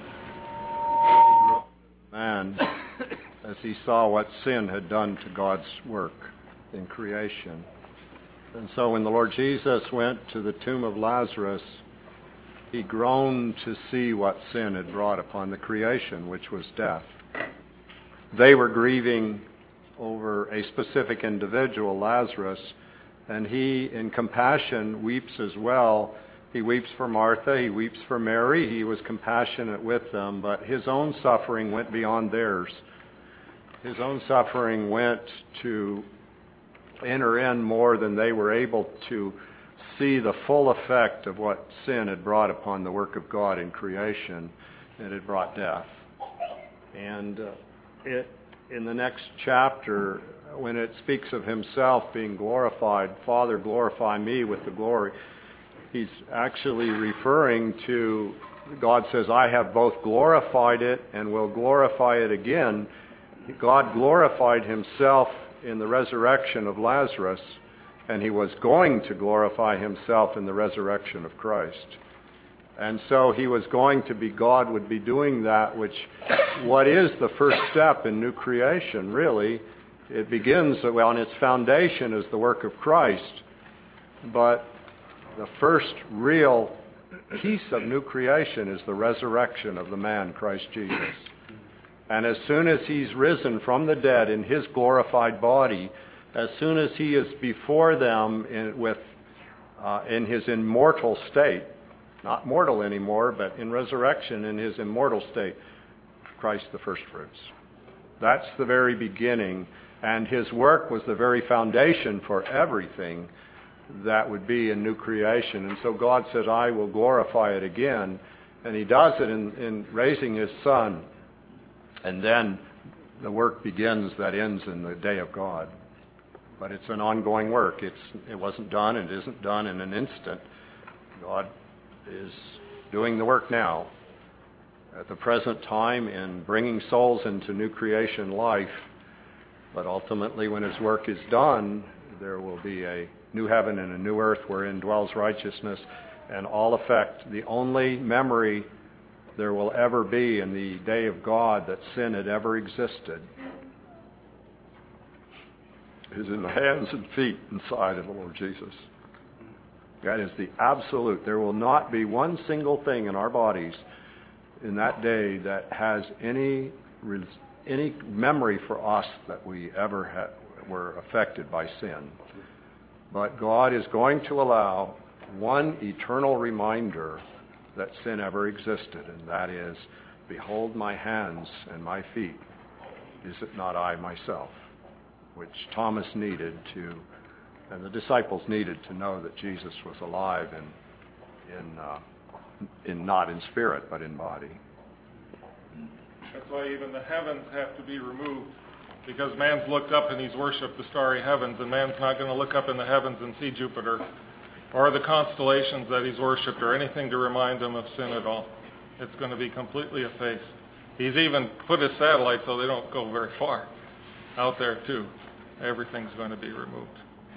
man, as he saw what sin had done to God's work in creation. And so when the Lord Jesus went to the tomb of Lazarus, he groaned to see what sin had brought upon the creation, which was death. They were grieving over a specific individual, Lazarus, and he, in compassion, weeps as well. He weeps for Martha, he weeps for Mary, he was compassionate with them, but his own suffering went beyond theirs. His own suffering went to enter in more than they were able to see the full effect of what sin had brought upon the work of God in creation. It had brought death. And uh, it, in the next chapter, when it speaks of himself being glorified, Father, glorify me with the glory, he's actually referring to, God says, I have both glorified it and will glorify it again. God glorified himself in the resurrection of Lazarus, and he was going to glorify himself in the resurrection of Christ. And so he was going to be, God would be doing that, which, what is the first step in new creation, really? It begins, well, on its foundation is the work of Christ. But the first real piece of new creation is the resurrection of the man, Christ Jesus. And as soon as he's risen from the dead in his glorified body, as soon as he is before them in, with, uh, in his immortal state, not mortal anymore, but in resurrection in his immortal state, Christ the first fruits. That's the very beginning, and his work was the very foundation for everything that would be in new creation. And so God said, I will glorify it again, and he does it in, in raising his Son. And then the work begins that ends in the day of God. But it's an ongoing work. It's, it wasn't done, and it isn't done in an instant. God is doing the work now, at the present time, in bringing souls into new creation life. But ultimately, when his work is done, there will be a new heaven and a new earth wherein dwells righteousness, and all effect, the only memory there will ever be in the day of God that sin had ever existed, is in the hands and feet and side of the Lord Jesus. That is the absolute. There will not be one single thing in our bodies in that day that has any any memory for us that we ever had, were affected by sin. But God is going to allow one eternal reminder that sin ever existed, and that is, behold my hands and my feet. Is it not I myself? Which Thomas needed to, and the disciples needed to know that Jesus was alive in, in, uh, in not in spirit, but in body. That's why even the heavens have to be removed, because man's looked up and he's worshipped the starry heavens, and man's not going to look up in the heavens and see Jupiter or the constellations that he's worshipped or anything to remind him of sin at all. It's going to be completely effaced. He's even put his satellites so they don't go very far out there too. Everything's going to be removed.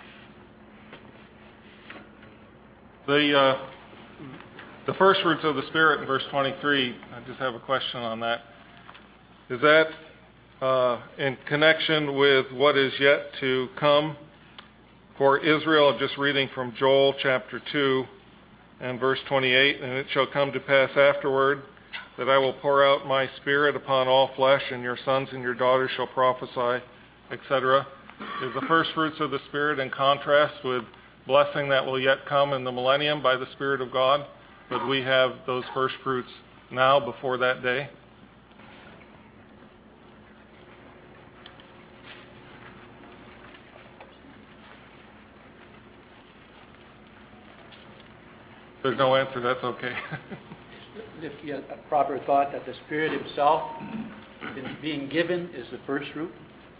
The uh, the first fruits of the Spirit in verse twenty-three, I just have a question on that. Is that uh, in connection with what is yet to come for Israel? I'm just reading from Joel chapter two and verse twenty-eight. And it shall come to pass afterward that I will pour out my Spirit upon all flesh, and your sons and your daughters shall prophesy, et cetera. Is the first fruits of the Spirit in contrast with blessing that will yet come in the millennium by the Spirit of God? But we have those first fruits now before that day? If there's no answer, that's okay. If you have a proper thought that the Spirit himself being given is the first fruit.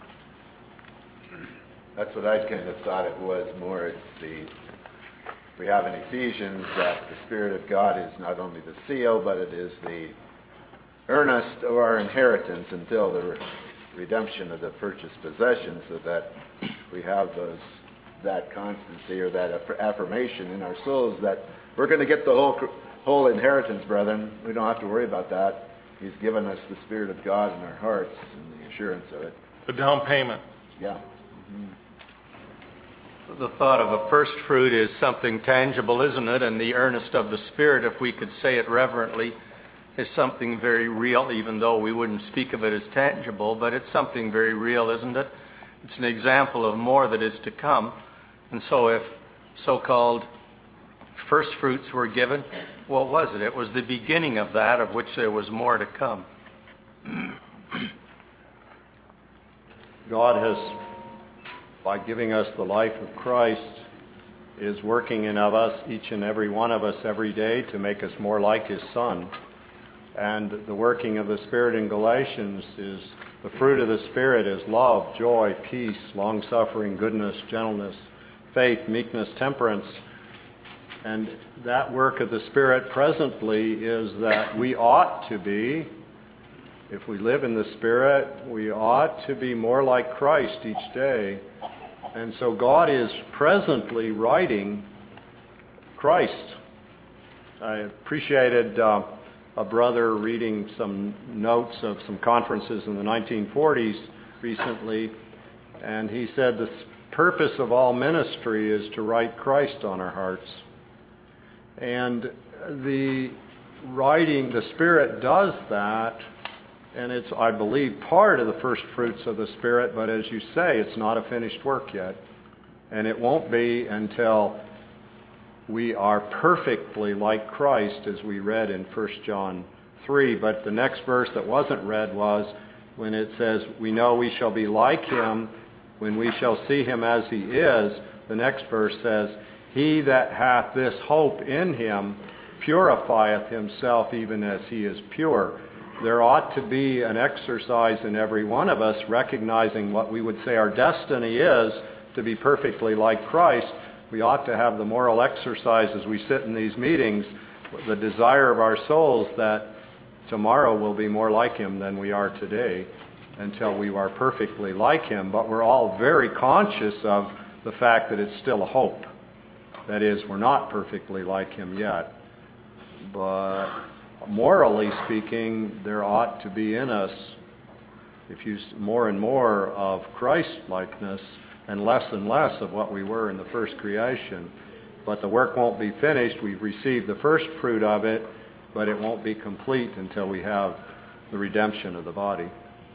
That's what I kind of thought it was more. It's the, we have in Ephesians that the Spirit of God is not only the seal, but it is the earnest of our inheritance until the re- redemption of the purchased possession, so that we have those that constancy or that aff- affirmation in our souls that we're going to get the whole whole inheritance, brethren. We don't have to worry about that. He's given us the Spirit of God in our hearts and the assurance of it. The down payment. Yeah. Mm-hmm. The thought of a first fruit is something tangible, isn't it? And the earnest of the Spirit, if we could say it reverently, is something very real, even though we wouldn't speak of it as tangible, but it's something very real, isn't it? It's an example of more that is to come. And so if so-called first fruits were given, what was it? It was the beginning of that, of which there was more to come. God has, by giving us the life of Christ, is working in of us, each and every one of us, every day to make us more like his Son. And the working of the Spirit in Galatians is, the fruit of the Spirit is love, joy, peace, long-suffering, goodness, gentleness, faith, meekness, temperance. And that work of the Spirit presently is that we ought to be, if we live in the Spirit, we ought to be more like Christ each day. And so God is presently writing Christ I appreciated uh, a brother reading some notes of some conferences in the nineteen forties recently, and he said the purpose of all ministry is to write Christ on our hearts. And the writing, the Spirit does that, and it's, I believe, part of the first fruits of the Spirit, but as you say, it's not a finished work yet. And it won't be until we are perfectly like Christ, as we read in First John three. But the next verse that wasn't read was when it says, we know we shall be like him when we shall see him as he is. The next verse says, he that hath this hope in him purifieth himself even as he is pure. There ought to be an exercise in every one of us recognizing what we would say our destiny is, to be perfectly like Christ. We ought to have the moral exercise as we sit in these meetings, the desire of our souls that tomorrow we'll be more like him than we are today until we are perfectly like him. But we're all very conscious of the fact that it's still a hope. That is, we're not perfectly like him yet. But morally speaking, there ought to be in us, if you more and more of Christ-likeness and less and less of what we were in the first creation. But the work won't be finished. We've received the first fruit of it, but it won't be complete until we have the redemption of the body.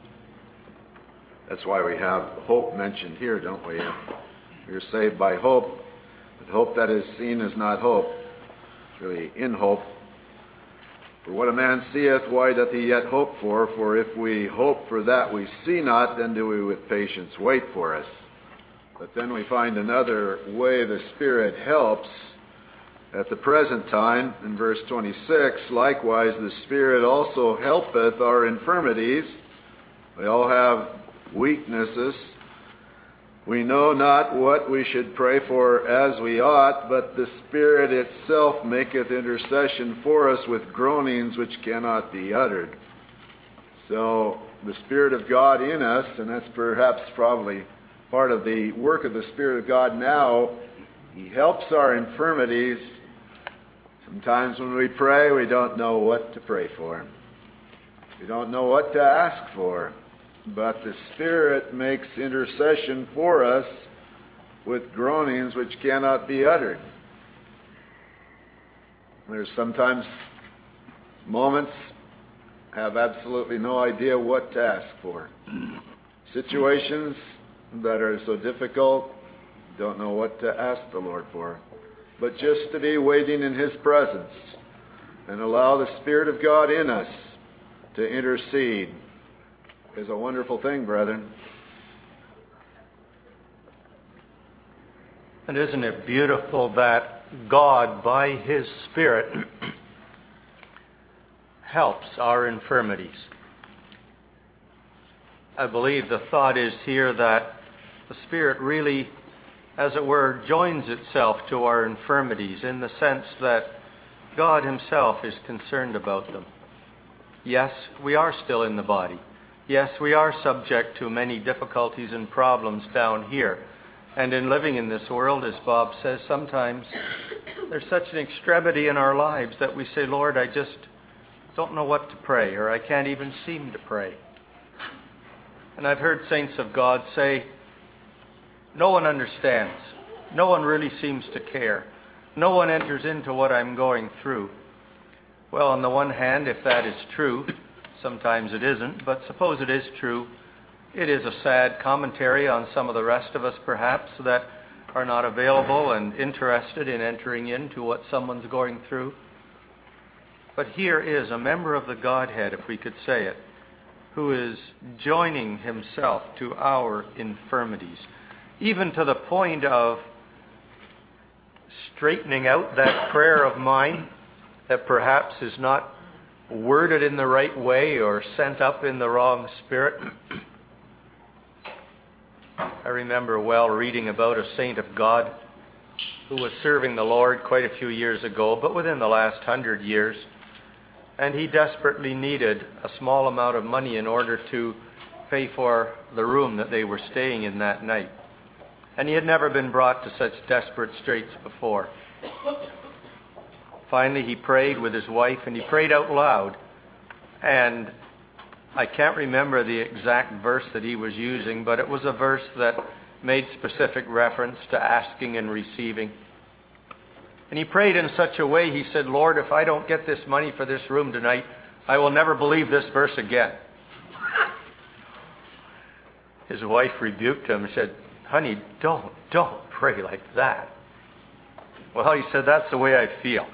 That's why we have hope mentioned here, don't we? We're saved by hope. But hope that is seen is not hope. It's really in hope. For what a man seeth, why doth he yet hope for? For if we hope for that we see not, then do we with patience wait for it. But then we find another way the Spirit helps at the present time. In verse twenty-six, likewise the Spirit also helpeth our infirmities. We all have weaknesses. We know not what we should pray for as we ought, but the Spirit itself maketh intercession for us with groanings which cannot be uttered. So the Spirit of God in us, and that's perhaps probably part of the work of the Spirit of God now, he helps our infirmities. Sometimes when we pray, we don't know what to pray for. We don't know what to ask for. But the Spirit makes intercession for us with groanings which cannot be uttered. There's sometimes moments have absolutely no idea what to ask for. Situations that are so difficult, don't know what to ask the Lord for. But just to be waiting in his presence and allow the Spirit of God in us to intercede is a wonderful thing, brethren. And isn't it beautiful that God, by his Spirit, helps our infirmities? I believe the thought is here that the Spirit really, as it were, joins itself to our infirmities in the sense that God himself is concerned about them. Yes, we are still in the body. Yes, we are subject to many difficulties and problems down here. And in living in this world, as Bob says, sometimes there's such an extremity in our lives that we say, Lord, I just don't know what to pray, or I can't even seem to pray. And I've heard saints of God say, no one understands. No one really seems to care. No one enters into what I'm going through. Well, on the one hand, if that is true, sometimes it isn't, but suppose it is true, it is a sad commentary on some of the rest of us, perhaps, that are not available and interested in entering into what someone's going through. But here is a member of the Godhead, if we could say it, who is joining himself to our infirmities, even to the point of straightening out that prayer of mine that perhaps is not worded in the right way or sent up in the wrong spirit. I remember well reading about a saint of God who was serving the Lord quite a few years ago, but within the last hundred years, and he desperately needed a small amount of money in order to pay for the room that they were staying in that night. And he had never been brought to such desperate straits before. finally he prayed with his wife, and he prayed out loud. And I can't remember the exact verse that he was using, but it was a verse that made specific reference to asking and receiving. And he prayed in such a way, he said, Lord, if I don't get this money for this room tonight, I will never believe this verse again. His wife rebuked him and said, honey, don't, don't pray like that. Well, he said, that's the way I feel.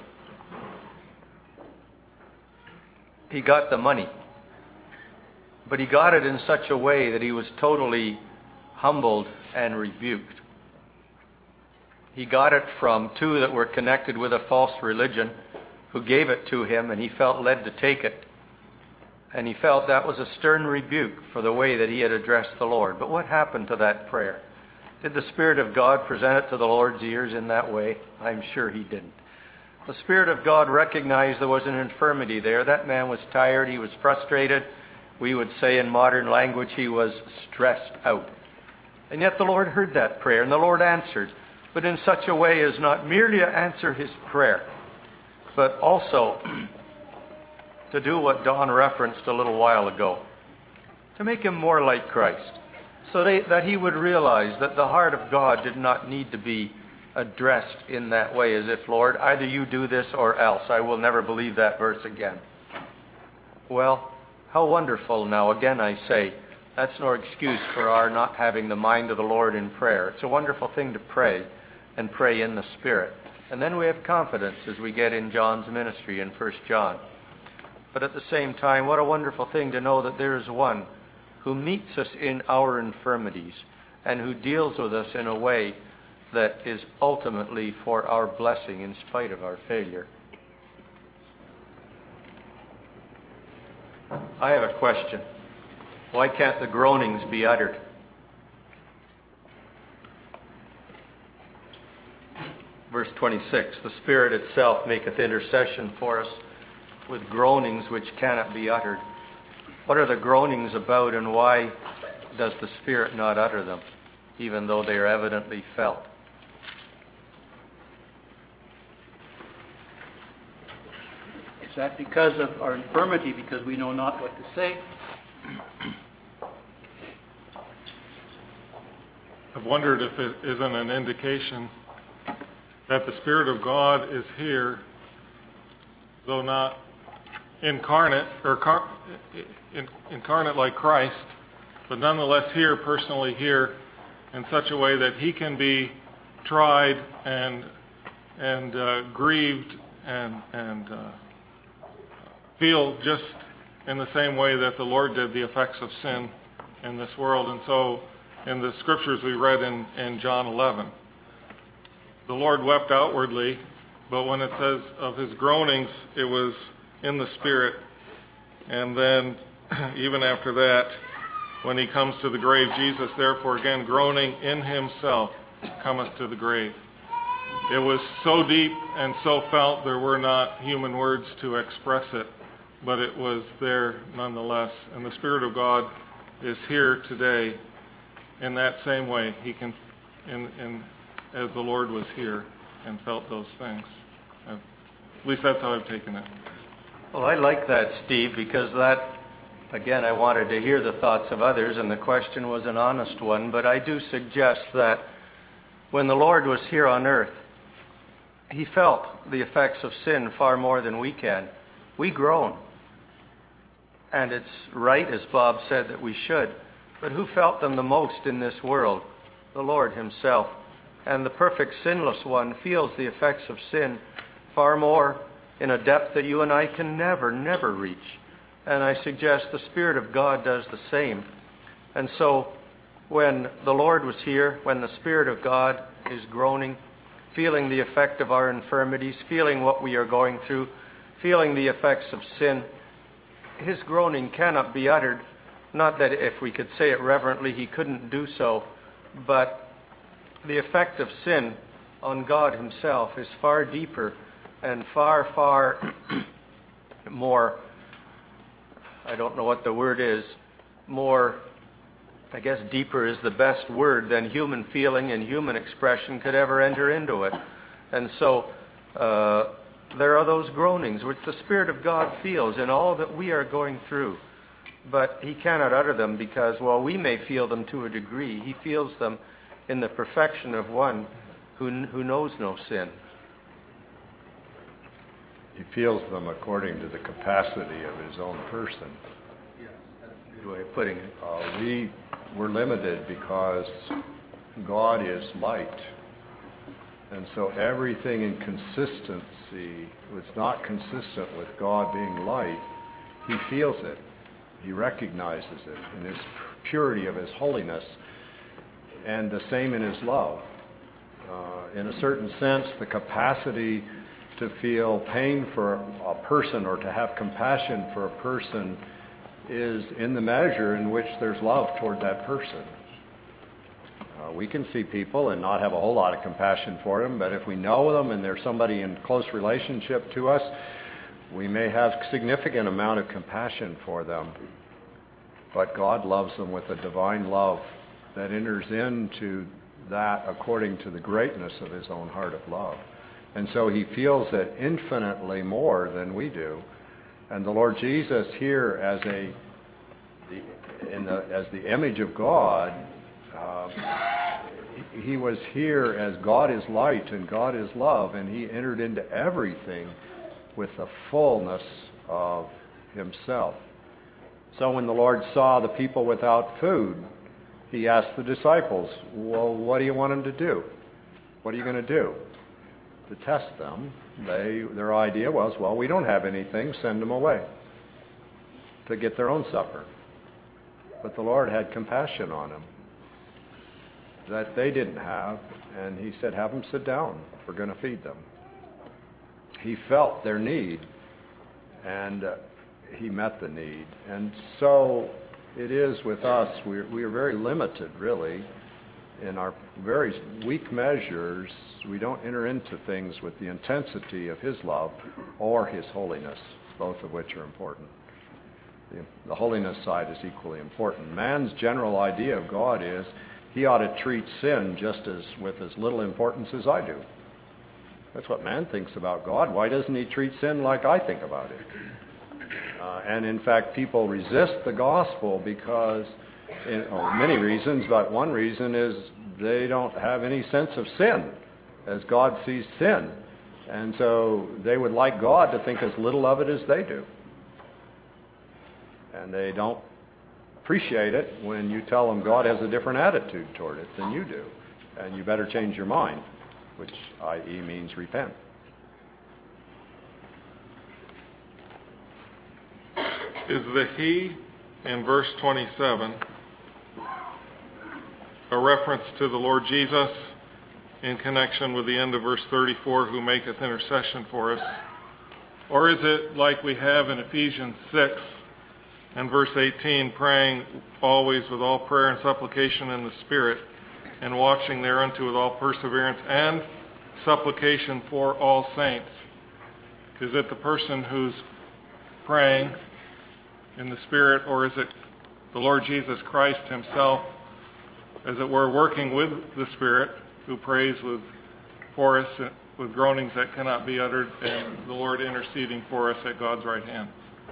He got the money. But he got it in such a way that he was totally humbled and rebuked. He got it from two that were connected with a false religion who gave it to him, and he felt led to take it. And he felt that was a stern rebuke for the way that he had addressed the Lord. But what happened to that prayer? Did the Spirit of God present it to the Lord's ears in that way? I'm sure he didn't. The Spirit of God recognized there was an infirmity there. That man was tired. He was frustrated. We would say in modern language, he was stressed out. And yet the Lord heard that prayer, and the Lord answered, but in such a way as not merely to answer his prayer, but also to do what Don referenced a little while ago, to make him more like Christ, so that he would realize that the heart of God did not need to be addressed in that way, as if, Lord, either you do this or else. I will never believe that verse again. Well, how wonderful now, again I say, that's no excuse for our not having the mind of the Lord in prayer. It's a wonderful thing to pray, and pray in the Spirit. And then we have confidence as we get in John's ministry in First John. But at the same time, what a wonderful thing to know that there is one who meets us in our infirmities and who deals with us in a way that is ultimately for our blessing in spite of our failure. I have a question. Why can't the groanings be uttered? Verse twenty-six, the Spirit itself maketh intercession for us with groanings which cannot be uttered. What are the groanings about, and why does the Spirit not utter them, even though they are evidently felt? Is that because of our infirmity, because we know not what to say? I've wondered if it isn't an indication that the Spirit of God is here, though not incarnate, or car, in, incarnate like Christ, but nonetheless here, personally here, in such a way that he can be tried and and uh, grieved and and uh, feel just in the same way that the Lord did the effects of sin in this world. And so in the scriptures we read in, in John eleven, the Lord wept outwardly, but when it says of his groanings, it was in the Spirit. And then even after that, when he comes to the grave, Jesus therefore again groaning in himself cometh to the grave. It was so deep and so felt there were not human words to express it, but it was there nonetheless. And the Spirit of God is here today in that same way. He can, in, in, as the Lord was here and felt those things. At least that's how I've taken it. Well, I like that, Steve, because that, again, I wanted to hear the thoughts of others, and the question was an honest one, but I do suggest that when the Lord was here on earth, he felt the effects of sin far more than we can. We groan. And it's right, as Bob said, that we should. But who felt them the most in this world? The Lord himself. And the perfect sinless one feels the effects of sin far more in a depth that you and I can never, never reach. And I suggest the Spirit of God does the same. And so when the Lord was here, when the Spirit of God is groaning, feeling the effect of our infirmities, feeling what we are going through, feeling the effects of sin, his groaning cannot be uttered. Not that if we could say it reverently, he couldn't do so, but the effect of sin on God himself is far deeper and far, far more, I don't know what the word is, more, I guess deeper is the best word, than human feeling and human expression could ever enter into it. And so uh, there are those groanings which the Spirit of God feels in all that we are going through. But he cannot utter them because, while we may feel them to a degree, he feels them in the perfection of one who, who knows no sin. He feels them according to the capacity of his own person. Yes, that's a good way of putting it. Uh, we, we're limited because God is light. And so everything in consistency was not consistent with God being light. He feels it. He recognizes it in his purity of his holiness, and the same in his love. Uh, in a certain sense, the capacity to feel pain for a person or to have compassion for a person is in the measure in which there's love toward that person. Uh, we can see people and not have a whole lot of compassion for them, but if we know them and they're somebody in close relationship to us, we may have significant amount of compassion for them. But God loves them with a divine love that enters into that according to the greatness of his own heart of love. And so he feels it infinitely more than we do. And the Lord Jesus here as a the, in the, as the image of God, uh, he, he was here as God is light and God is love, and he entered into everything with the fullness of himself. So when the Lord saw the people without food, he asked the disciples, well, what do you want them to do? What are you going to do? To test them, they their idea was, well, we don't have anything, send them away to get their own supper. But the Lord had compassion on them that they didn't have, and he said, have them sit down. We're going to feed them. He felt their need, and uh, he met the need. And so it is with us. We we are very limited, really. In our very weak measures, we don't enter into things with the intensity of his love or his holiness, both of which are important. The, the holiness side is equally important. Man's general idea of God is he ought to treat sin just as with as little importance as I do. That's what man thinks about God. Why doesn't he treat sin like I think about it? Uh, and in fact, people resist the gospel because, in, oh, many reasons, but one reason is they don't have any sense of sin as God sees sin. And so they would like God to think as little of it as they do. And they don't appreciate it when you tell them God has a different attitude toward it than you do. And you better change your mind, which that is means repent. Is the he in verse twenty-seven a reference to the Lord Jesus in connection with the end of verse thirty-four, who maketh intercession for us? Or is it like we have in Ephesians six and verse eighteen, praying always with all prayer and supplication in the Spirit, and watching thereunto with all perseverance and supplication for all saints? Is it the person who's praying in the Spirit, or is it the Lord Jesus Christ himself, as it were, working with the Spirit, who prays with for us with groanings that cannot be uttered, and the Lord interceding for us at God's right hand?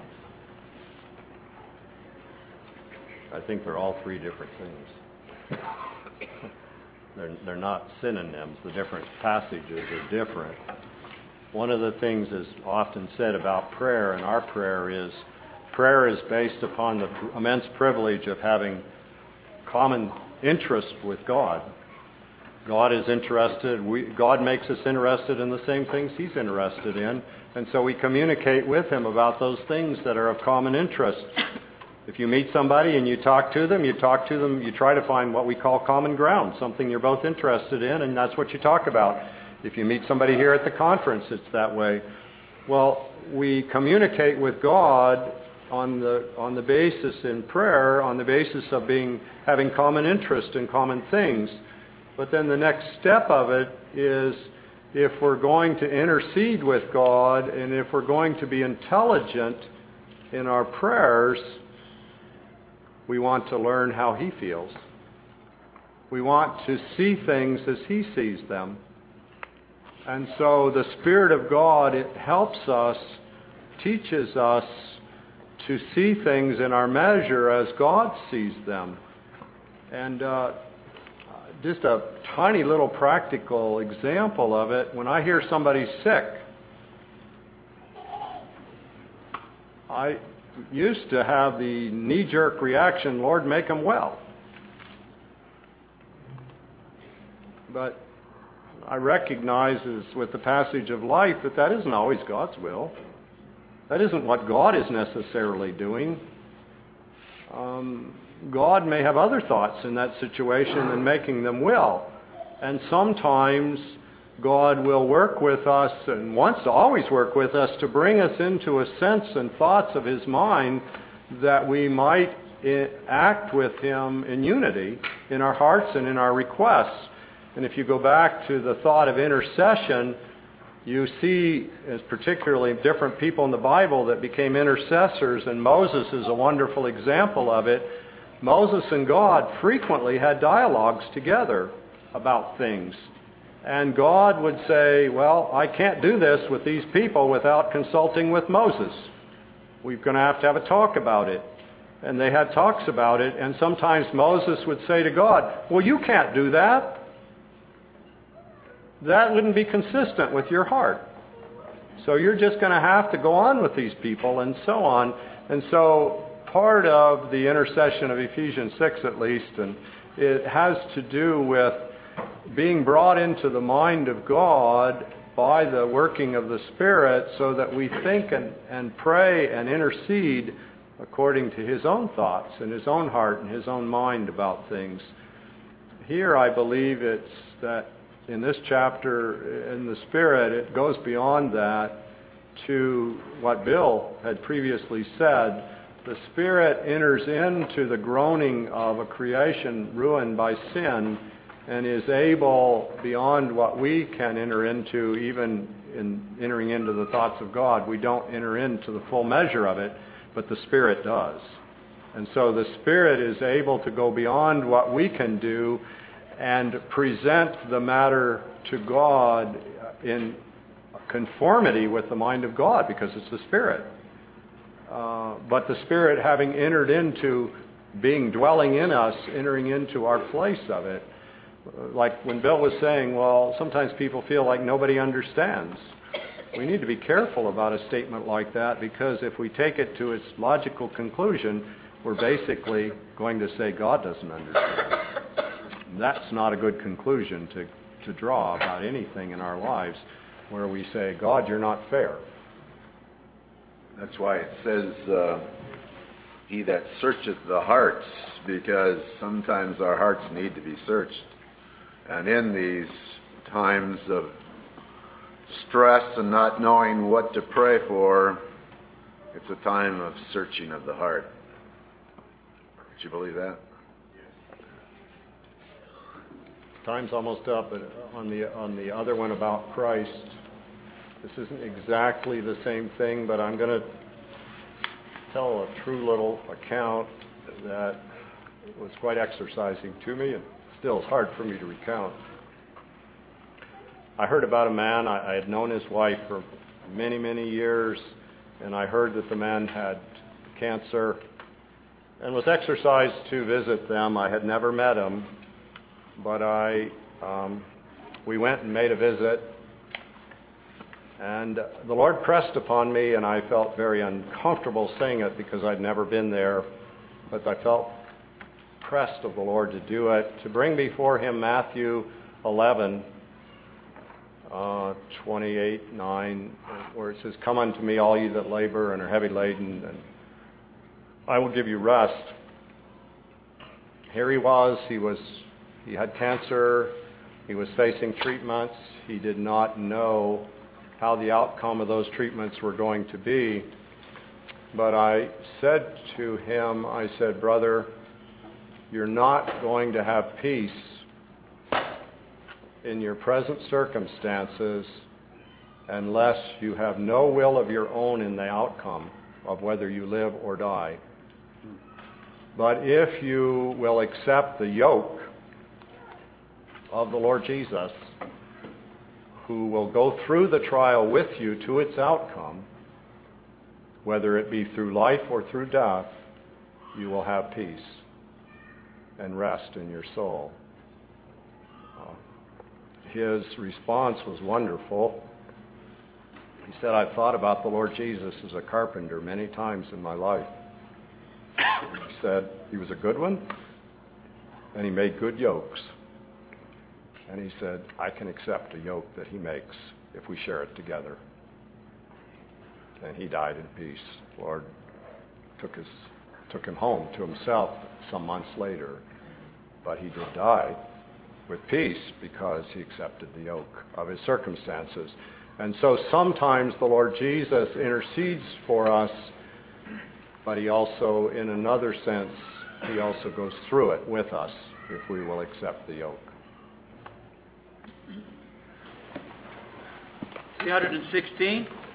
I think they're all three different things. They're, they're not synonyms. The different passages are different. One of the things is often said about prayer, and our prayer is, prayer is based upon the immense privilege of having common interest with God. God is interested, we, God makes us interested in the same things he's interested in, and so we communicate with him about those things that are of common interest. If you meet somebody and you talk to them, you talk to them, you try to find what we call common ground, something you're both interested in, and that's what you talk about. If you meet somebody here at the conference, it's that way. Well, we communicate with God on the on the basis in prayer, on the basis of being having common interest in common things. But then the next step of it is, if we're going to intercede with God and if we're going to be intelligent in our prayers, we want to learn how he feels. We want to see things as he sees them. And so the Spirit of God, it helps us, teaches us to see things in our measure as God sees them. And uh, just a tiny little practical example of it, when I hear somebody's sick, I used to have the knee-jerk reaction, Lord, make them well. But I recognize, as with the passage of life, that that isn't always God's will. That isn't what God is necessarily doing. Um, God may have other thoughts in that situation than making them well. And sometimes God will work with us and wants to always work with us to bring us into a sense and thoughts of His mind that we might act with Him in unity in our hearts and in our requests. And if you go back to the thought of intercession, you see, as particularly different people in the Bible that became intercessors, and Moses is a wonderful example of it. Moses and God frequently had dialogues together about things. And God would say, well, I can't do this with these people without consulting with Moses. We're going to have to have a talk about it. And they had talks about it, and sometimes Moses would say to God, well, you can't do that. That wouldn't be consistent with your heart. So you're just going to have to go on with these people, and so on. And so part of the intercession of Ephesians six, at least, and it has to do with being brought into the mind of God by the working of the Spirit so that we think and, and pray and intercede according to His own thoughts and His own heart and His own mind about things. Here I believe it's that in this chapter, in the Spirit, it goes beyond that to what Bill had previously said. The Spirit enters into the groaning of a creation ruined by sin and is able, beyond what we can enter into, even in entering into the thoughts of God. We don't enter into the full measure of it, but the Spirit does. And so the Spirit is able to go beyond what we can do and present the matter to God in conformity with the mind of God, because it's the Spirit. Uh, but the Spirit, having entered into being dwelling in us, entering into our place of it, like when Bill was saying, well, sometimes people feel like nobody understands. We need to be careful about a statement like that, because if we take it to its logical conclusion, we're basically going to say God doesn't understand. That's not a good conclusion to, to draw about anything in our lives, where we say, God, you're not fair. That's why it says, uh, He that searcheth the hearts, because sometimes our hearts need to be searched. And in these times of stress and not knowing what to pray for, it's a time of searching of the heart. Do you believe that? Time's almost up, but on the on the other one about Christ, this isn't exactly the same thing, but I'm going to tell a true little account that was quite exercising to me, and still is hard for me to recount. I heard about a man. I, I had known his wife for many, many years, and I heard that the man had cancer and was exercised to visit them. I had never met him. But I, um, we went and made a visit, and the Lord pressed upon me, and I felt very uncomfortable saying it because I'd never been there, but I felt pressed of the Lord to do it, to bring before Him Matthew eleven, uh, twenty-eight, nine, where it says, "Come unto me, all ye that labor and are heavy laden, and I will give you rest." Here he was, he was He had cancer. He was facing treatments. He did not know how the outcome of those treatments were going to be. But I said to him, I said, brother, you're not going to have peace in your present circumstances unless you have no will of your own in the outcome of whether you live or die. But if you will accept the yoke of the Lord Jesus, who will go through the trial with you to its outcome, whether it be through life or through death, you will have peace and rest in your soul. Uh, his response was wonderful. He said, I've thought about the Lord Jesus as a carpenter many times in my life. He said he was a good one, and he made good yokes. And he said, I can accept a yoke that he makes if we share it together. And he died in peace. The Lord took his took him home to himself some months later. But he did die with peace because he accepted the yoke of his circumstances. And so sometimes the Lord Jesus intercedes for us, but he also, in another sense, he also goes through it with us if we will accept the yoke. three hundred sixteen.